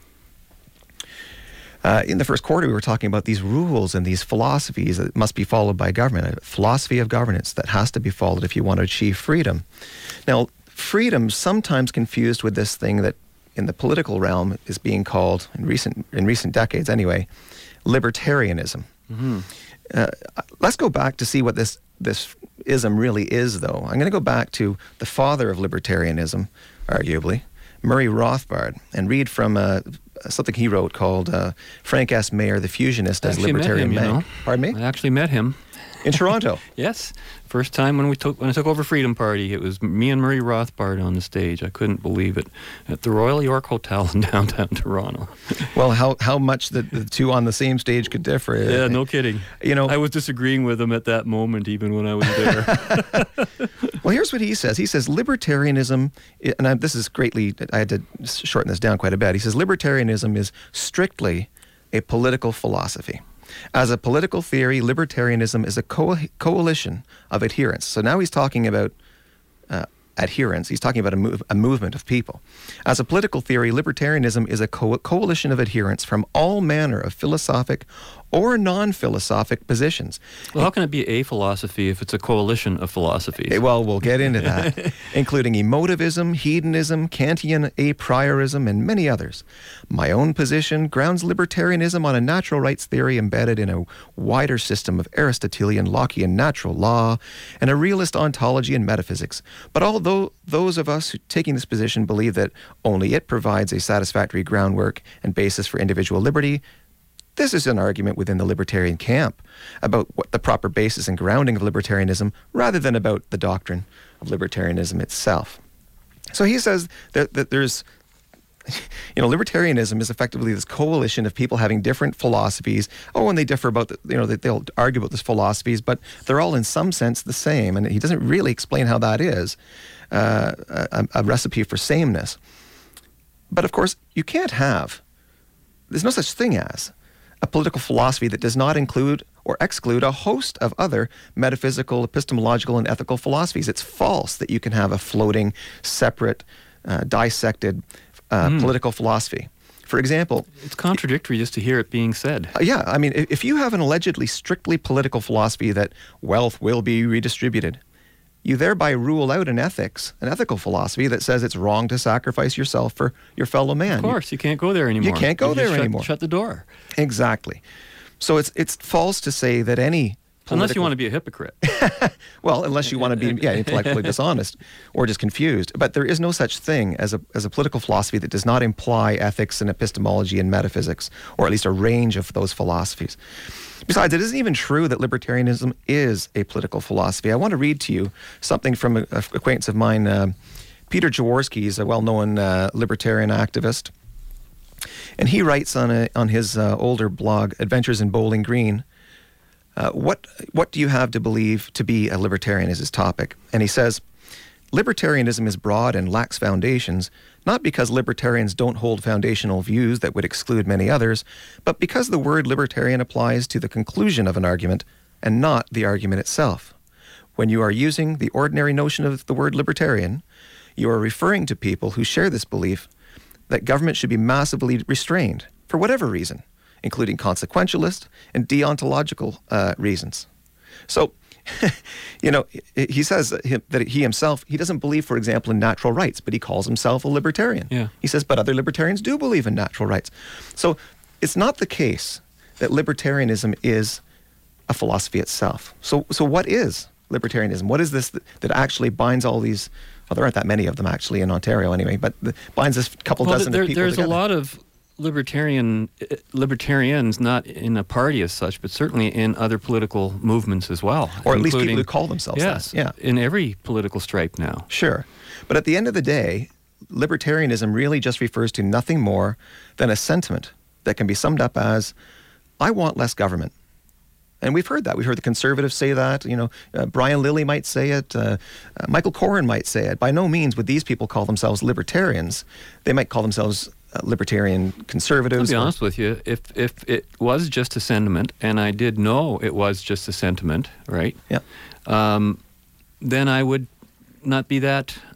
Uh, in the first quarter, we were talking about these rules and these philosophies that must be followed by government, a philosophy of governance that has to be followed if you want to achieve freedom. Now, freedom sometimes confused with this thing that in the political realm is being called, in recent in recent decades anyway, libertarianism. Mm-hmm. Uh, let's go back to see what this, this ism really is, though. I'm going to go back to the father of libertarianism, arguably, Murray Rothbard, and read from uh, something he wrote called uh, Frank S. Mayer, the Fusionist as Libertarian met him, Man. you know. Pardon me? I actually met him. In Toronto? Yes. First time when we took when I took over Freedom Party, it was me and Murray Rothbard on the stage. I couldn't believe it. At the Royal York Hotel in downtown Toronto. Well, how how much the, the two on the same stage could differ. Yeah, no kidding. You know, I was disagreeing with him at that moment, even when I was there. Well, here's what he says. He says libertarianism, and I, this is greatly, I had to shorten this down quite a bit. He says libertarianism is strictly a political philosophy. As a political theory, libertarianism is a co- coalition of adherents. So now he's talking about uh, adherents. He's talking about a, move, a movement of people. As a political theory, libertarianism is a co- coalition of adherents from all manner of philosophic or non-philosophic positions. Well, how can it be a philosophy if it's a coalition of philosophies? Well, we'll get into that, including emotivism, hedonism, Kantian a priorism, and many others. My own position grounds libertarianism on a natural rights theory embedded in a wider system of Aristotelian, Lockean natural law and a realist ontology and metaphysics. But although those of us who taking this position believe that only it provides a satisfactory groundwork and basis for individual liberty, this is an argument within the libertarian camp about what the proper basis and grounding of libertarianism rather than about the doctrine of libertarianism itself. So he says that, that there's, you know, libertarianism is effectively this coalition of people having different philosophies. Oh, and they differ about, the, you know, they'll argue about these philosophies, but they're all in some sense the same. And he doesn't really explain how that is uh, a, a recipe for sameness. But of course, you can't have, there's no such thing as a political philosophy that does not include or exclude a host of other metaphysical, epistemological, and ethical philosophies. It's false that you can have a floating, separate, uh, dissected uh, mm. political philosophy. For example... It's contradictory just to hear it being said. Uh, yeah, I mean, if you have an allegedly strictly political philosophy that wealth will be redistributed, you thereby rule out an ethics, an ethical philosophy that says it's wrong to sacrifice yourself for your fellow man. Of course, you, you can't go there anymore. You can't go you there shut, anymore. Shut the door. Exactly. So it's it's false to say that any political... Unless you want to be a hypocrite. Well, unless you want to be yeah, intellectually dishonest or just confused. But there is no such thing as a as a political philosophy that does not imply ethics and epistemology and metaphysics, or at least a range of those philosophies. Besides, it isn't even true that libertarianism is a political philosophy. I want to read to you something from an acquaintance of mine, uh, Peter Jaworski. He's a well-known uh, libertarian activist. And he writes on a, on his uh, older blog, Adventures in Bowling Green, uh, what, what do you have to believe to be a libertarian is his topic. And he says, libertarianism is broad and lacks foundations, not because libertarians don't hold foundational views that would exclude many others, but because the word libertarian applies to the conclusion of an argument and not the argument itself. When you are using the ordinary notion of the word libertarian, you are referring to people who share this belief that government should be massively restrained for whatever reason, including consequentialist and deontological uh, reasons. So, you know, he says that he himself, he doesn't believe, for example, in natural rights, but he calls himself a libertarian. Yeah. He says, but other libertarians do believe in natural rights. So it's not the case that libertarianism is a philosophy itself. So, so what is libertarianism? What is this that, that actually binds all these, well, there aren't that many of them actually in Ontario anyway, but the, binds this couple well, dozen there, of people There's together. a lot of libertarian libertarians, not in a party as such, but certainly in other political movements as well. Or at least people who call themselves yes, that. Yeah. In every political stripe now. Sure. But at the end of the day, libertarianism really just refers to nothing more than a sentiment that can be summed up as, I want less government. And we've heard that. We've heard the conservatives say that. You know, uh, Brian Lilly might say it. Uh, uh, Michael Corrin might say it. By no means would these people call themselves libertarians. They might call themselves uh, libertarian conservatives. I'll be or, honest with you. If if it was just a sentiment, and I did know it was just a sentiment, right? Yeah. Um, then I would not be that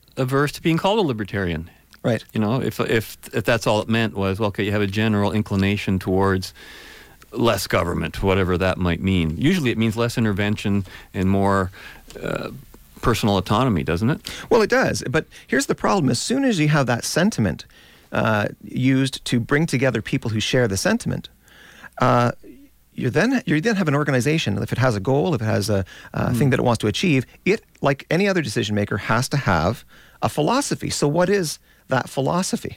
averse to being called a libertarian. Right. You know, if if if that's all it meant was, well, okay, you have a general inclination towards less government, whatever that might mean. Usually it means less intervention and more uh, personal autonomy, doesn't it? Well, it does. But here's the problem. As soon as you have that sentiment uh, used to bring together people who share the sentiment, uh, you then you then have an organization. If it has a goal, if it has a, a mm. thing that it wants to achieve, it, like any other decision maker, has to have a philosophy. So what is that philosophy?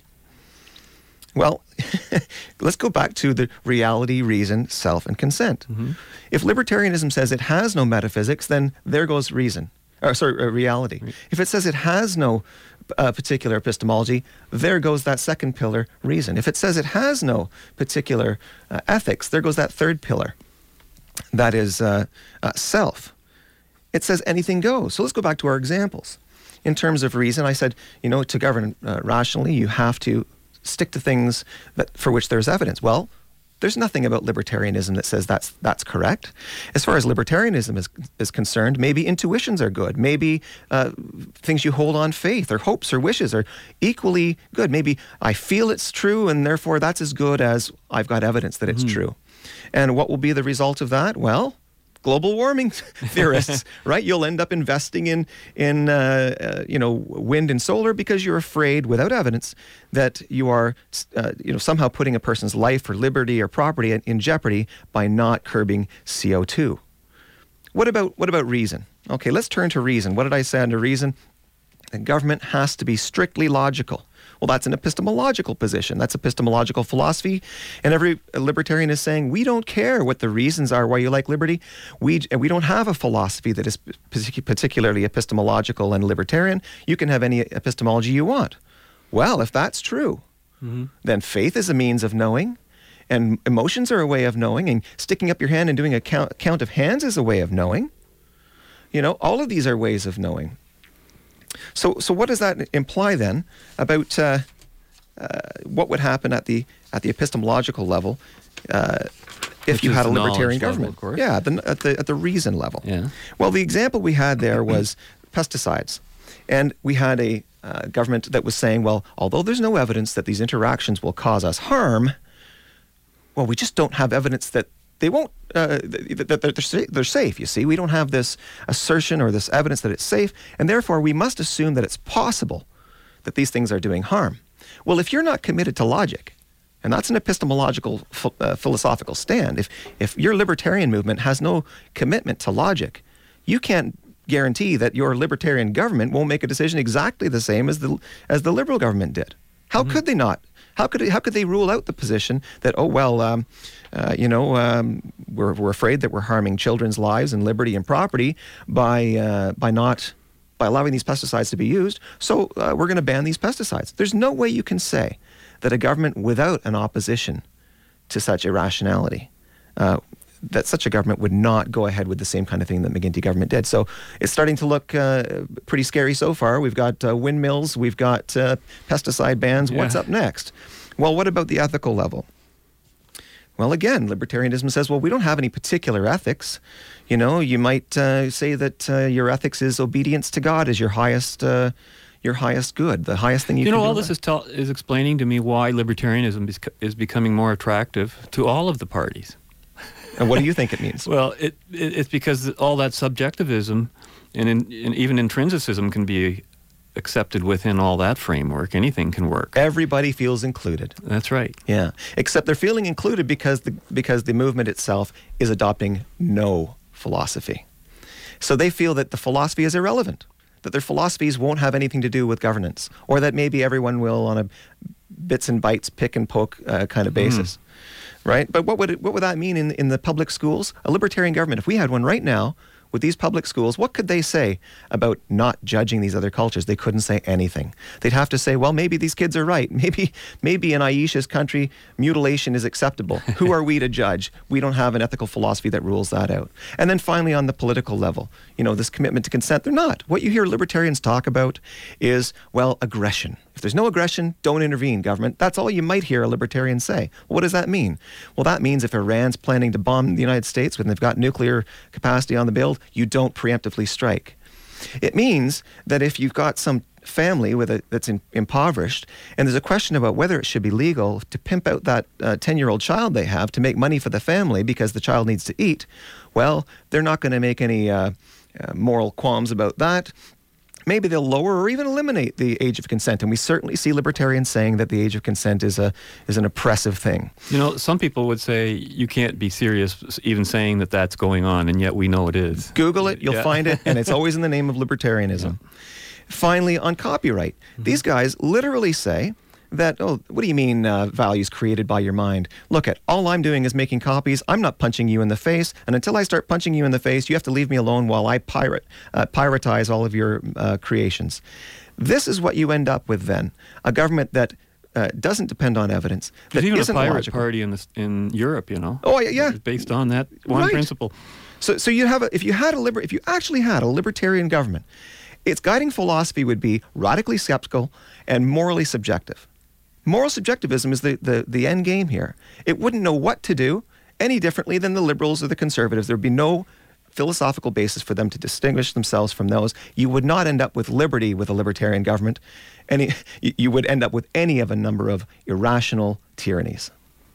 Well, let's go back to the reality, reason, self, and consent. Mm-hmm. If libertarianism says it has no metaphysics, then there goes reason. Or, sorry, uh, reality. Right. If it says it has no uh, particular epistemology, there goes that second pillar, reason. If it says it has no particular uh, ethics, there goes that third pillar, that is uh, uh, self. It says anything goes. So let's go back to our examples. In terms of reason, I said, you know, to govern uh, rationally, you have to stick to things that for which there's evidence. Well, there's nothing about libertarianism that says that's that's correct. As far as libertarianism is is concerned, maybe intuitions are good. Maybe uh, things you hold on faith or hopes or wishes are equally good. Maybe I feel it's true and therefore that's as good as I've got evidence that it's mm. true. And what will be the result of that? Well, global warming theorists, right? You'll end up investing in, in uh, uh, you know, wind and solar because you're afraid, without evidence, that you are, uh, you know, somehow putting a person's life or liberty or property in, in jeopardy by not curbing C O two. What about what about reason? Okay, let's turn to reason. What did I say under reason? The government has to be strictly logical. Well, that's an epistemological position. That's epistemological philosophy. And every libertarian is saying, we don't care what the reasons are why you like liberty. We, we don't have a philosophy that is particularly epistemological and libertarian. You can have any epistemology you want. Well, if that's true, mm-hmm. then faith is a means of knowing, and emotions are a way of knowing, and sticking up your hand and doing a count, count of hands is a way of knowing. You know, all of these are ways of knowing. So, so what does that imply then about uh, uh, what would happen at the at the epistemological level uh, if Which you had a the libertarian knowledge level, government? of course. Yeah, the, at the at the reason level. Yeah. Well, the example we had there was pesticides, and we had a uh, government that was saying, well, although there's no evidence that these interactions will cause us harm, well, we just don't have evidence that they won't, uh, that they're, they're safe, you see. We don't have this assertion or this evidence that it's safe, and therefore we must assume that it's possible that these things are doing harm. Well, if you're not committed to logic, and that's an epistemological, uh, philosophical stand, if, if your libertarian movement has no commitment to logic, you can't guarantee that your libertarian government won't make a decision exactly the same as the, as the liberal government did. How mm-hmm. could they not? How could how could they rule out the position that, oh, well, um, uh, you know, um, we're we're afraid that we're harming children's lives and liberty and property by uh, by not by allowing these pesticides to be used, so uh, we're going to ban these pesticides. There's no way you can say that a government without an opposition to such irrationality, uh, that such a government would not go ahead with the same kind of thing that McGuinty government did. So it's starting to look uh, pretty scary so far. We've got uh, windmills, we've got uh, pesticide bans. Yeah. What's up next? Well, what about the ethical level? Well, again, libertarianism says, well, we don't have any particular ethics. You know, you might uh, say that uh, your ethics is obedience to God is your highest uh, your highest good, the highest thing you, you can know, do. all this is, tell- is explaining to me why libertarianism is, is becoming more attractive to all of the parties. And what do you think it means? Well, it, it it's because all that subjectivism and, in, and even intrinsicism can be accepted within all that framework. Anything can work. Everybody feels included. That's right. Yeah, except they're feeling included because the because the movement itself is adopting no philosophy. So they feel that the philosophy is irrelevant, that their philosophies won't have anything to do with governance, or that maybe everyone will, on a bits and bytes, pick and poke uh, kind of basis. Mm. Right? But what would it, what would that mean in in the public schools? A libertarian government, if we had one right now with these public schools, what could they say about not judging these other cultures? They couldn't say anything. They'd have to say, well, maybe these kids are right. Maybe maybe in Aisha's country, mutilation is acceptable. Who are we to judge? We don't have an ethical philosophy that rules that out. And then finally, on the political level, you know, this commitment to consent, they're not. What you hear libertarians talk about is, well, aggression. If there's no aggression, don't intervene, government. That's all you might hear a libertarian say. Well, what does that mean? Well, that means if Iran's planning to bomb the United States when they've got nuclear capacity on the build, you don't preemptively strike. It means that if you've got some family with a, that's in, impoverished, and there's a question about whether it should be legal to pimp out that uh, ten-year-old child they have to make money for the family because the child needs to eat, well, they're not going to make any uh, uh, moral qualms about that. Maybe they'll lower or even eliminate the age of consent, and we certainly see libertarians saying that the age of consent is a is an oppressive thing. You know, some people would say you can't be serious even saying that that's going on, and yet we know it is. Google it, you'll Yeah. find it, and it's always in the name of libertarianism. Yeah. Finally, on copyright, mm-hmm. these guys literally say that, oh, what do you mean uh, values created by your mind? Look, at all I'm doing is making copies. I'm not punching you in the face, and until I start punching you in the face, you have to leave me alone while I pirate, uh, piratize all of your uh, creations. This is what you end up with then, a government that uh, doesn't depend on evidence. There's that even isn't a pirate logical. party in this, in Europe, you know. Oh, yeah. It's based on that one Right. principle. So, so you have a, if you had a liber, if you actually had a libertarian government, its guiding philosophy would be radically skeptical and morally subjective. Moral subjectivism is the, the, the end game here. It wouldn't know what to do any differently than the liberals or the conservatives. There would be no philosophical basis for them to distinguish themselves from those. You would not end up with liberty with a libertarian government. Any, you would end up with any of a number of irrational tyrannies.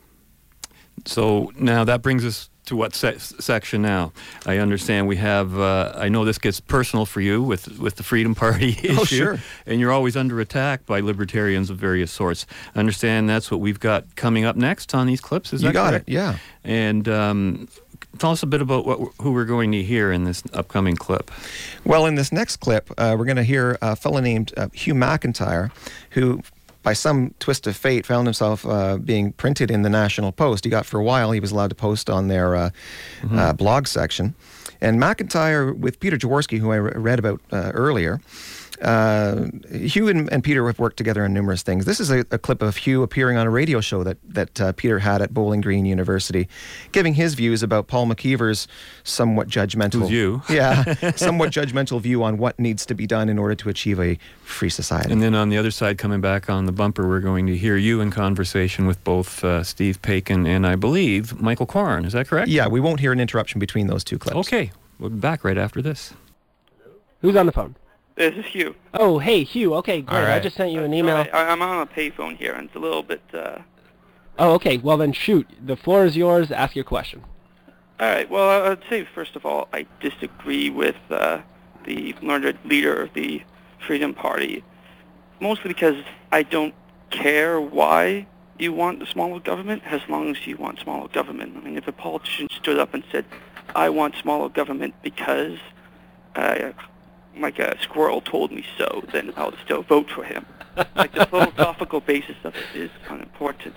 So now that brings us to what se- section now? I understand we have, uh, I know this gets personal for you with, with the Freedom Party issue. Oh, sure. And you're always under attack by libertarians of various sorts. I understand that's what we've got coming up next on these clips, is You that got correct? it, yeah. And um, tell us a bit about what, who we're going to hear in this upcoming clip. Well, in this next clip, uh, we're going to hear a fellow named uh, Hugh McIntyre, who, by some twist of fate, found himself uh, being printed in the National Post. He got, for a while, he was allowed to post on their uh, mm-hmm. uh, blog section. And McIntyre, with Peter Jaworski, who I re- read about uh, earlier, uh, Hugh and, and Peter have worked together on numerous things. This is a, a clip of Hugh appearing on a radio show that, that uh, Peter had at Bowling Green University, giving his views about Paul McKeever's somewhat judgmental... Who's you? Yeah, somewhat judgmental view on what needs to be done in order to achieve a free society. And then on the other side, coming back on the bumper, we're going to hear you in conversation with both uh, Steve Paikin and, I believe, Michael Korn. Is that correct? Yeah, we won't hear an interruption between those two clips. Okay, we'll be back right after this. Who's on the phone? This is Hugh. Oh, hey, Hugh. Okay, great. All right. I just sent you an email. Sorry, I, I'm on a payphone here, and it's a little bit... Uh... Oh, okay. Well, then shoot. The floor is yours. Ask your question. All right. Well, I'd say, first of all, I disagree with uh, the learned leader of the Freedom Party, mostly because I don't care why you want the smaller government, as long as you want smaller government. I mean, if a politician stood up and said, I want smaller government because... Uh, like a squirrel told me so, then I would still vote for him. Like the philosophical basis of it is unimportant.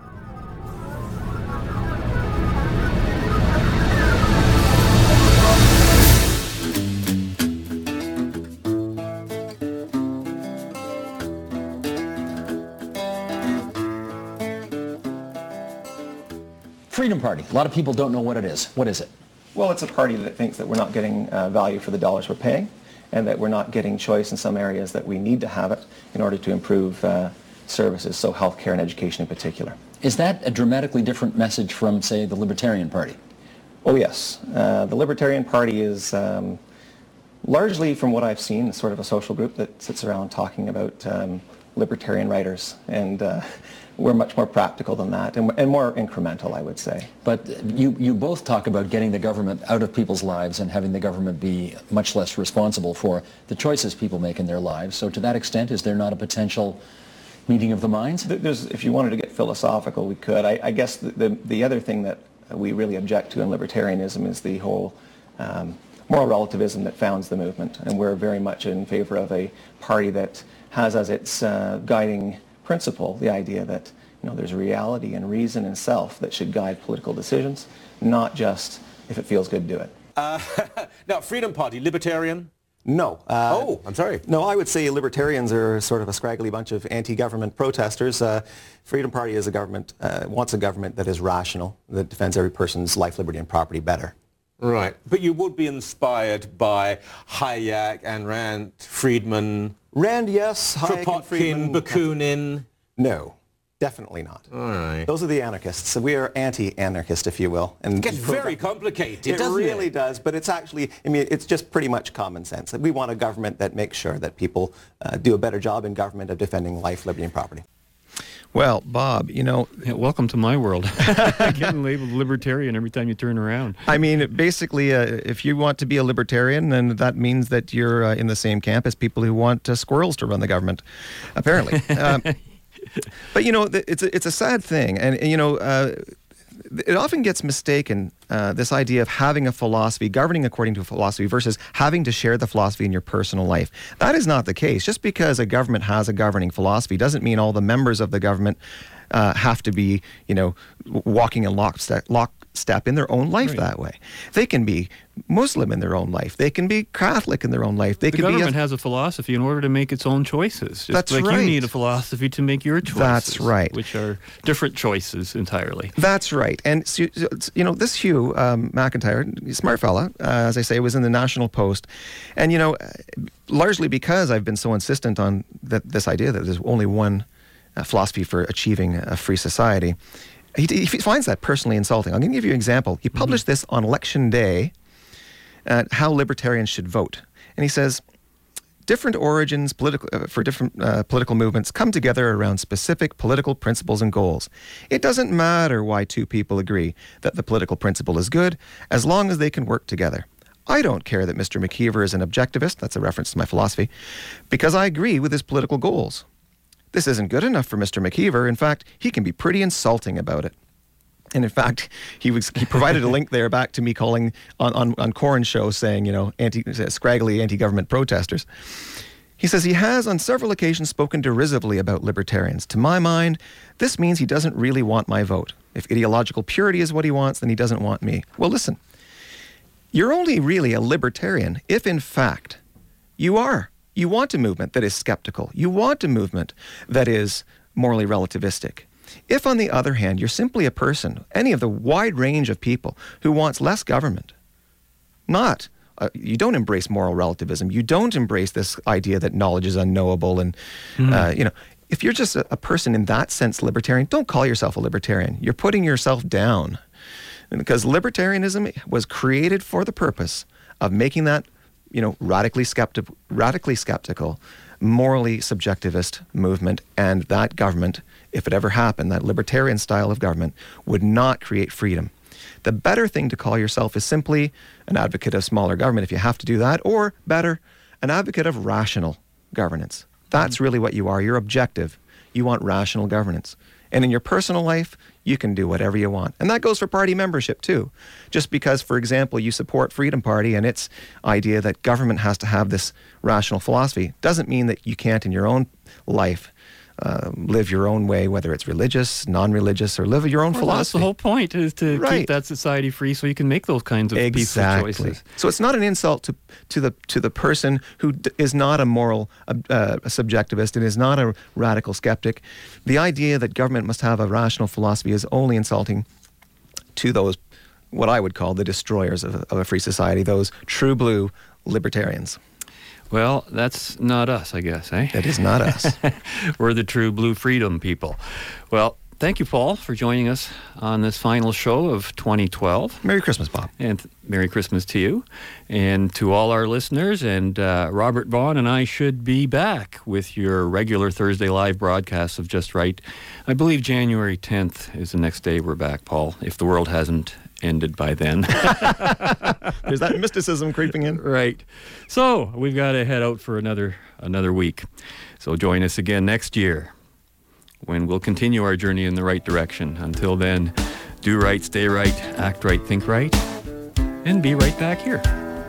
Freedom Party. A lot of people don't know what it is. What is it? Well, it's a party that thinks that we're not getting uh, value for the dollars we're paying, and that we're not getting choice in some areas that we need to have it in order to improve uh, services, so healthcare and education in particular. Is that a dramatically different message from, say, the Libertarian Party? Oh, yes. Uh, the Libertarian Party is um, largely, from what I've seen, sort of a social group that sits around talking about um, libertarian writers, and uh, we're much more practical than that, and, and more incremental, I would say. But you, you both talk about getting the government out of people's lives and having the government be much less responsible for the choices people make in their lives. So to that extent, is there not a potential meeting of the minds? There's, if you wanted to get philosophical, we could. I, I guess the, the, the other thing that we really object to in libertarianism is the whole um, moral relativism that founds the movement, and we're very much in favor of a party that has as its uh, guiding principle the idea that, you know, there's reality and reason and self that should guide political decisions, not just if it feels good, do it. Uh, now, Freedom Party, libertarian? No. Uh, oh, I'm sorry. No, I would say libertarians are sort of a scraggly bunch of anti-government protesters. Uh, Freedom Party is a government, uh, wants a government that is rational, that defends every person's life, liberty, and property better. Right. But you would be inspired by Hayek, Ayn Rand, Friedman... Rand, yes. Hayek and Kropotkin, Friedman. Bakunin... No. Definitely not. All right. Those are the anarchists. So we are anti-anarchist, if you will. And It gets very complicated, It doesn't really it? does, but it's actually, I mean, it's just pretty much common sense. We want a government that makes sure that people uh, do a better job in government of defending life, liberty, and property. Well, Bob, you know... Yeah, welcome to my world. Getting labeled libertarian every time you turn around. I mean, basically, uh, if you want to be a libertarian, then that means that you're uh, in the same camp as people who want uh, squirrels to run the government, apparently. um, but, you know, it's a, it's a sad thing. And, and you know, uh, it often gets mistaken, uh, this idea of having a philosophy, governing according to a philosophy versus having to share the philosophy in your personal life. That is not the case. Just because a government has a governing philosophy doesn't mean all the members of the government uh, have to be, you know, walking in lockstep, lockstep in their own life Right. that way. They can be Muslim in their own life. They can be Catholic in their own life. They the can be government a, has a philosophy in order to make its own choices. Just That's like right. you need a philosophy to make your choices. That's right. Which are different choices entirely. That's right. And, so, you know, this Hugh um, McIntyre, smart fella, uh, as I say, was in the National Post. And, you know, largely because I've been so insistent on that, this idea that there's only one uh, philosophy for achieving a free society, he, he finds that personally insulting. I'm going to give you an example. He published mm-hmm. this on Election Day, uh, how libertarians should vote. And he says, different origins political, uh, for different uh, political movements come together around specific political principles and goals. It doesn't matter why two people agree that the political principle is good, as long as they can work together. I don't care that Mister McKeever is an objectivist, that's a reference to my philosophy, because I agree with his political goals. This isn't good enough for Mister McKeever. In fact, he can be pretty insulting about it. And in fact, he was he provided a link there back to me calling on on, on Corn's show saying, you know, anti scraggly anti-government protesters. He says he has on several occasions spoken derisively about libertarians. To my mind, this means he doesn't really want my vote. If ideological purity is what he wants, then he doesn't want me. Well, listen, you're only really a libertarian if, in fact, you are. You want a movement that is skeptical. You want a movement that is morally relativistic. If, on the other hand, you're simply a person, any of the wide range of people who wants less government, not, uh, you don't embrace moral relativism. You don't embrace this idea that knowledge is unknowable. And, mm. uh, you know, if you're just a, a person in that sense libertarian, don't call yourself a libertarian. You're putting yourself down. Because libertarianism was created for the purpose of making that, you know, radically skeptical, radically skeptical, morally subjectivist movement, and that government, if it ever happened, that libertarian style of government, would not create freedom. The better thing to call yourself is simply an advocate of smaller government, if you have to do that, or better, an advocate of rational governance. That's really what you are. You're objective. You want rational governance. And in your personal life, you can do whatever you want. And that goes for party membership, too. Just because, for example, you support Freedom Party and its idea that government has to have this rational philosophy doesn't mean that you can't, in your own life, uh, live your own way, whether it's religious, non-religious, or live your own well, philosophy. That's the whole point, is to right. keep that society free so you can make those kinds of exactly. peaceful choices. So it's not an insult to to the to the person who d- is not a moral uh, a subjectivist and is not a radical skeptic. The idea that government must have a rational philosophy is only insulting to those, what I would call the destroyers of, of a free society, those true blue libertarians. Well, that's not us, I guess, eh? That is not us. We're the true blue freedom people. Well, thank you, Paul, for joining us on this final show of twenty twelve. Merry Christmas, Bob. And th- Merry Christmas to you and to all our listeners. And uh, Robert Vaughn and I should be back with your regular Thursday live broadcasts of Just Right. I believe January tenth is the next day we're back, Paul, if the world hasn't ended by then. There's that mysticism creeping in. Right. So we've got to head out for another another week. So join us again next year, when we'll continue our journey in the right direction. Until then, do right, stay right, act right, think right, and be right back here.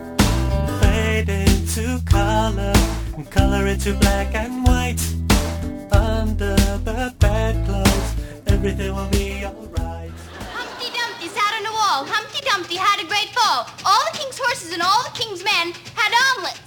Fade into color, and color into black and white. Under the bedclothes, everything will be alright. Humpty Dumpty sat on a wall. Humpty Dumpty had a great fall. All the king's horses and all the king's men had omelets.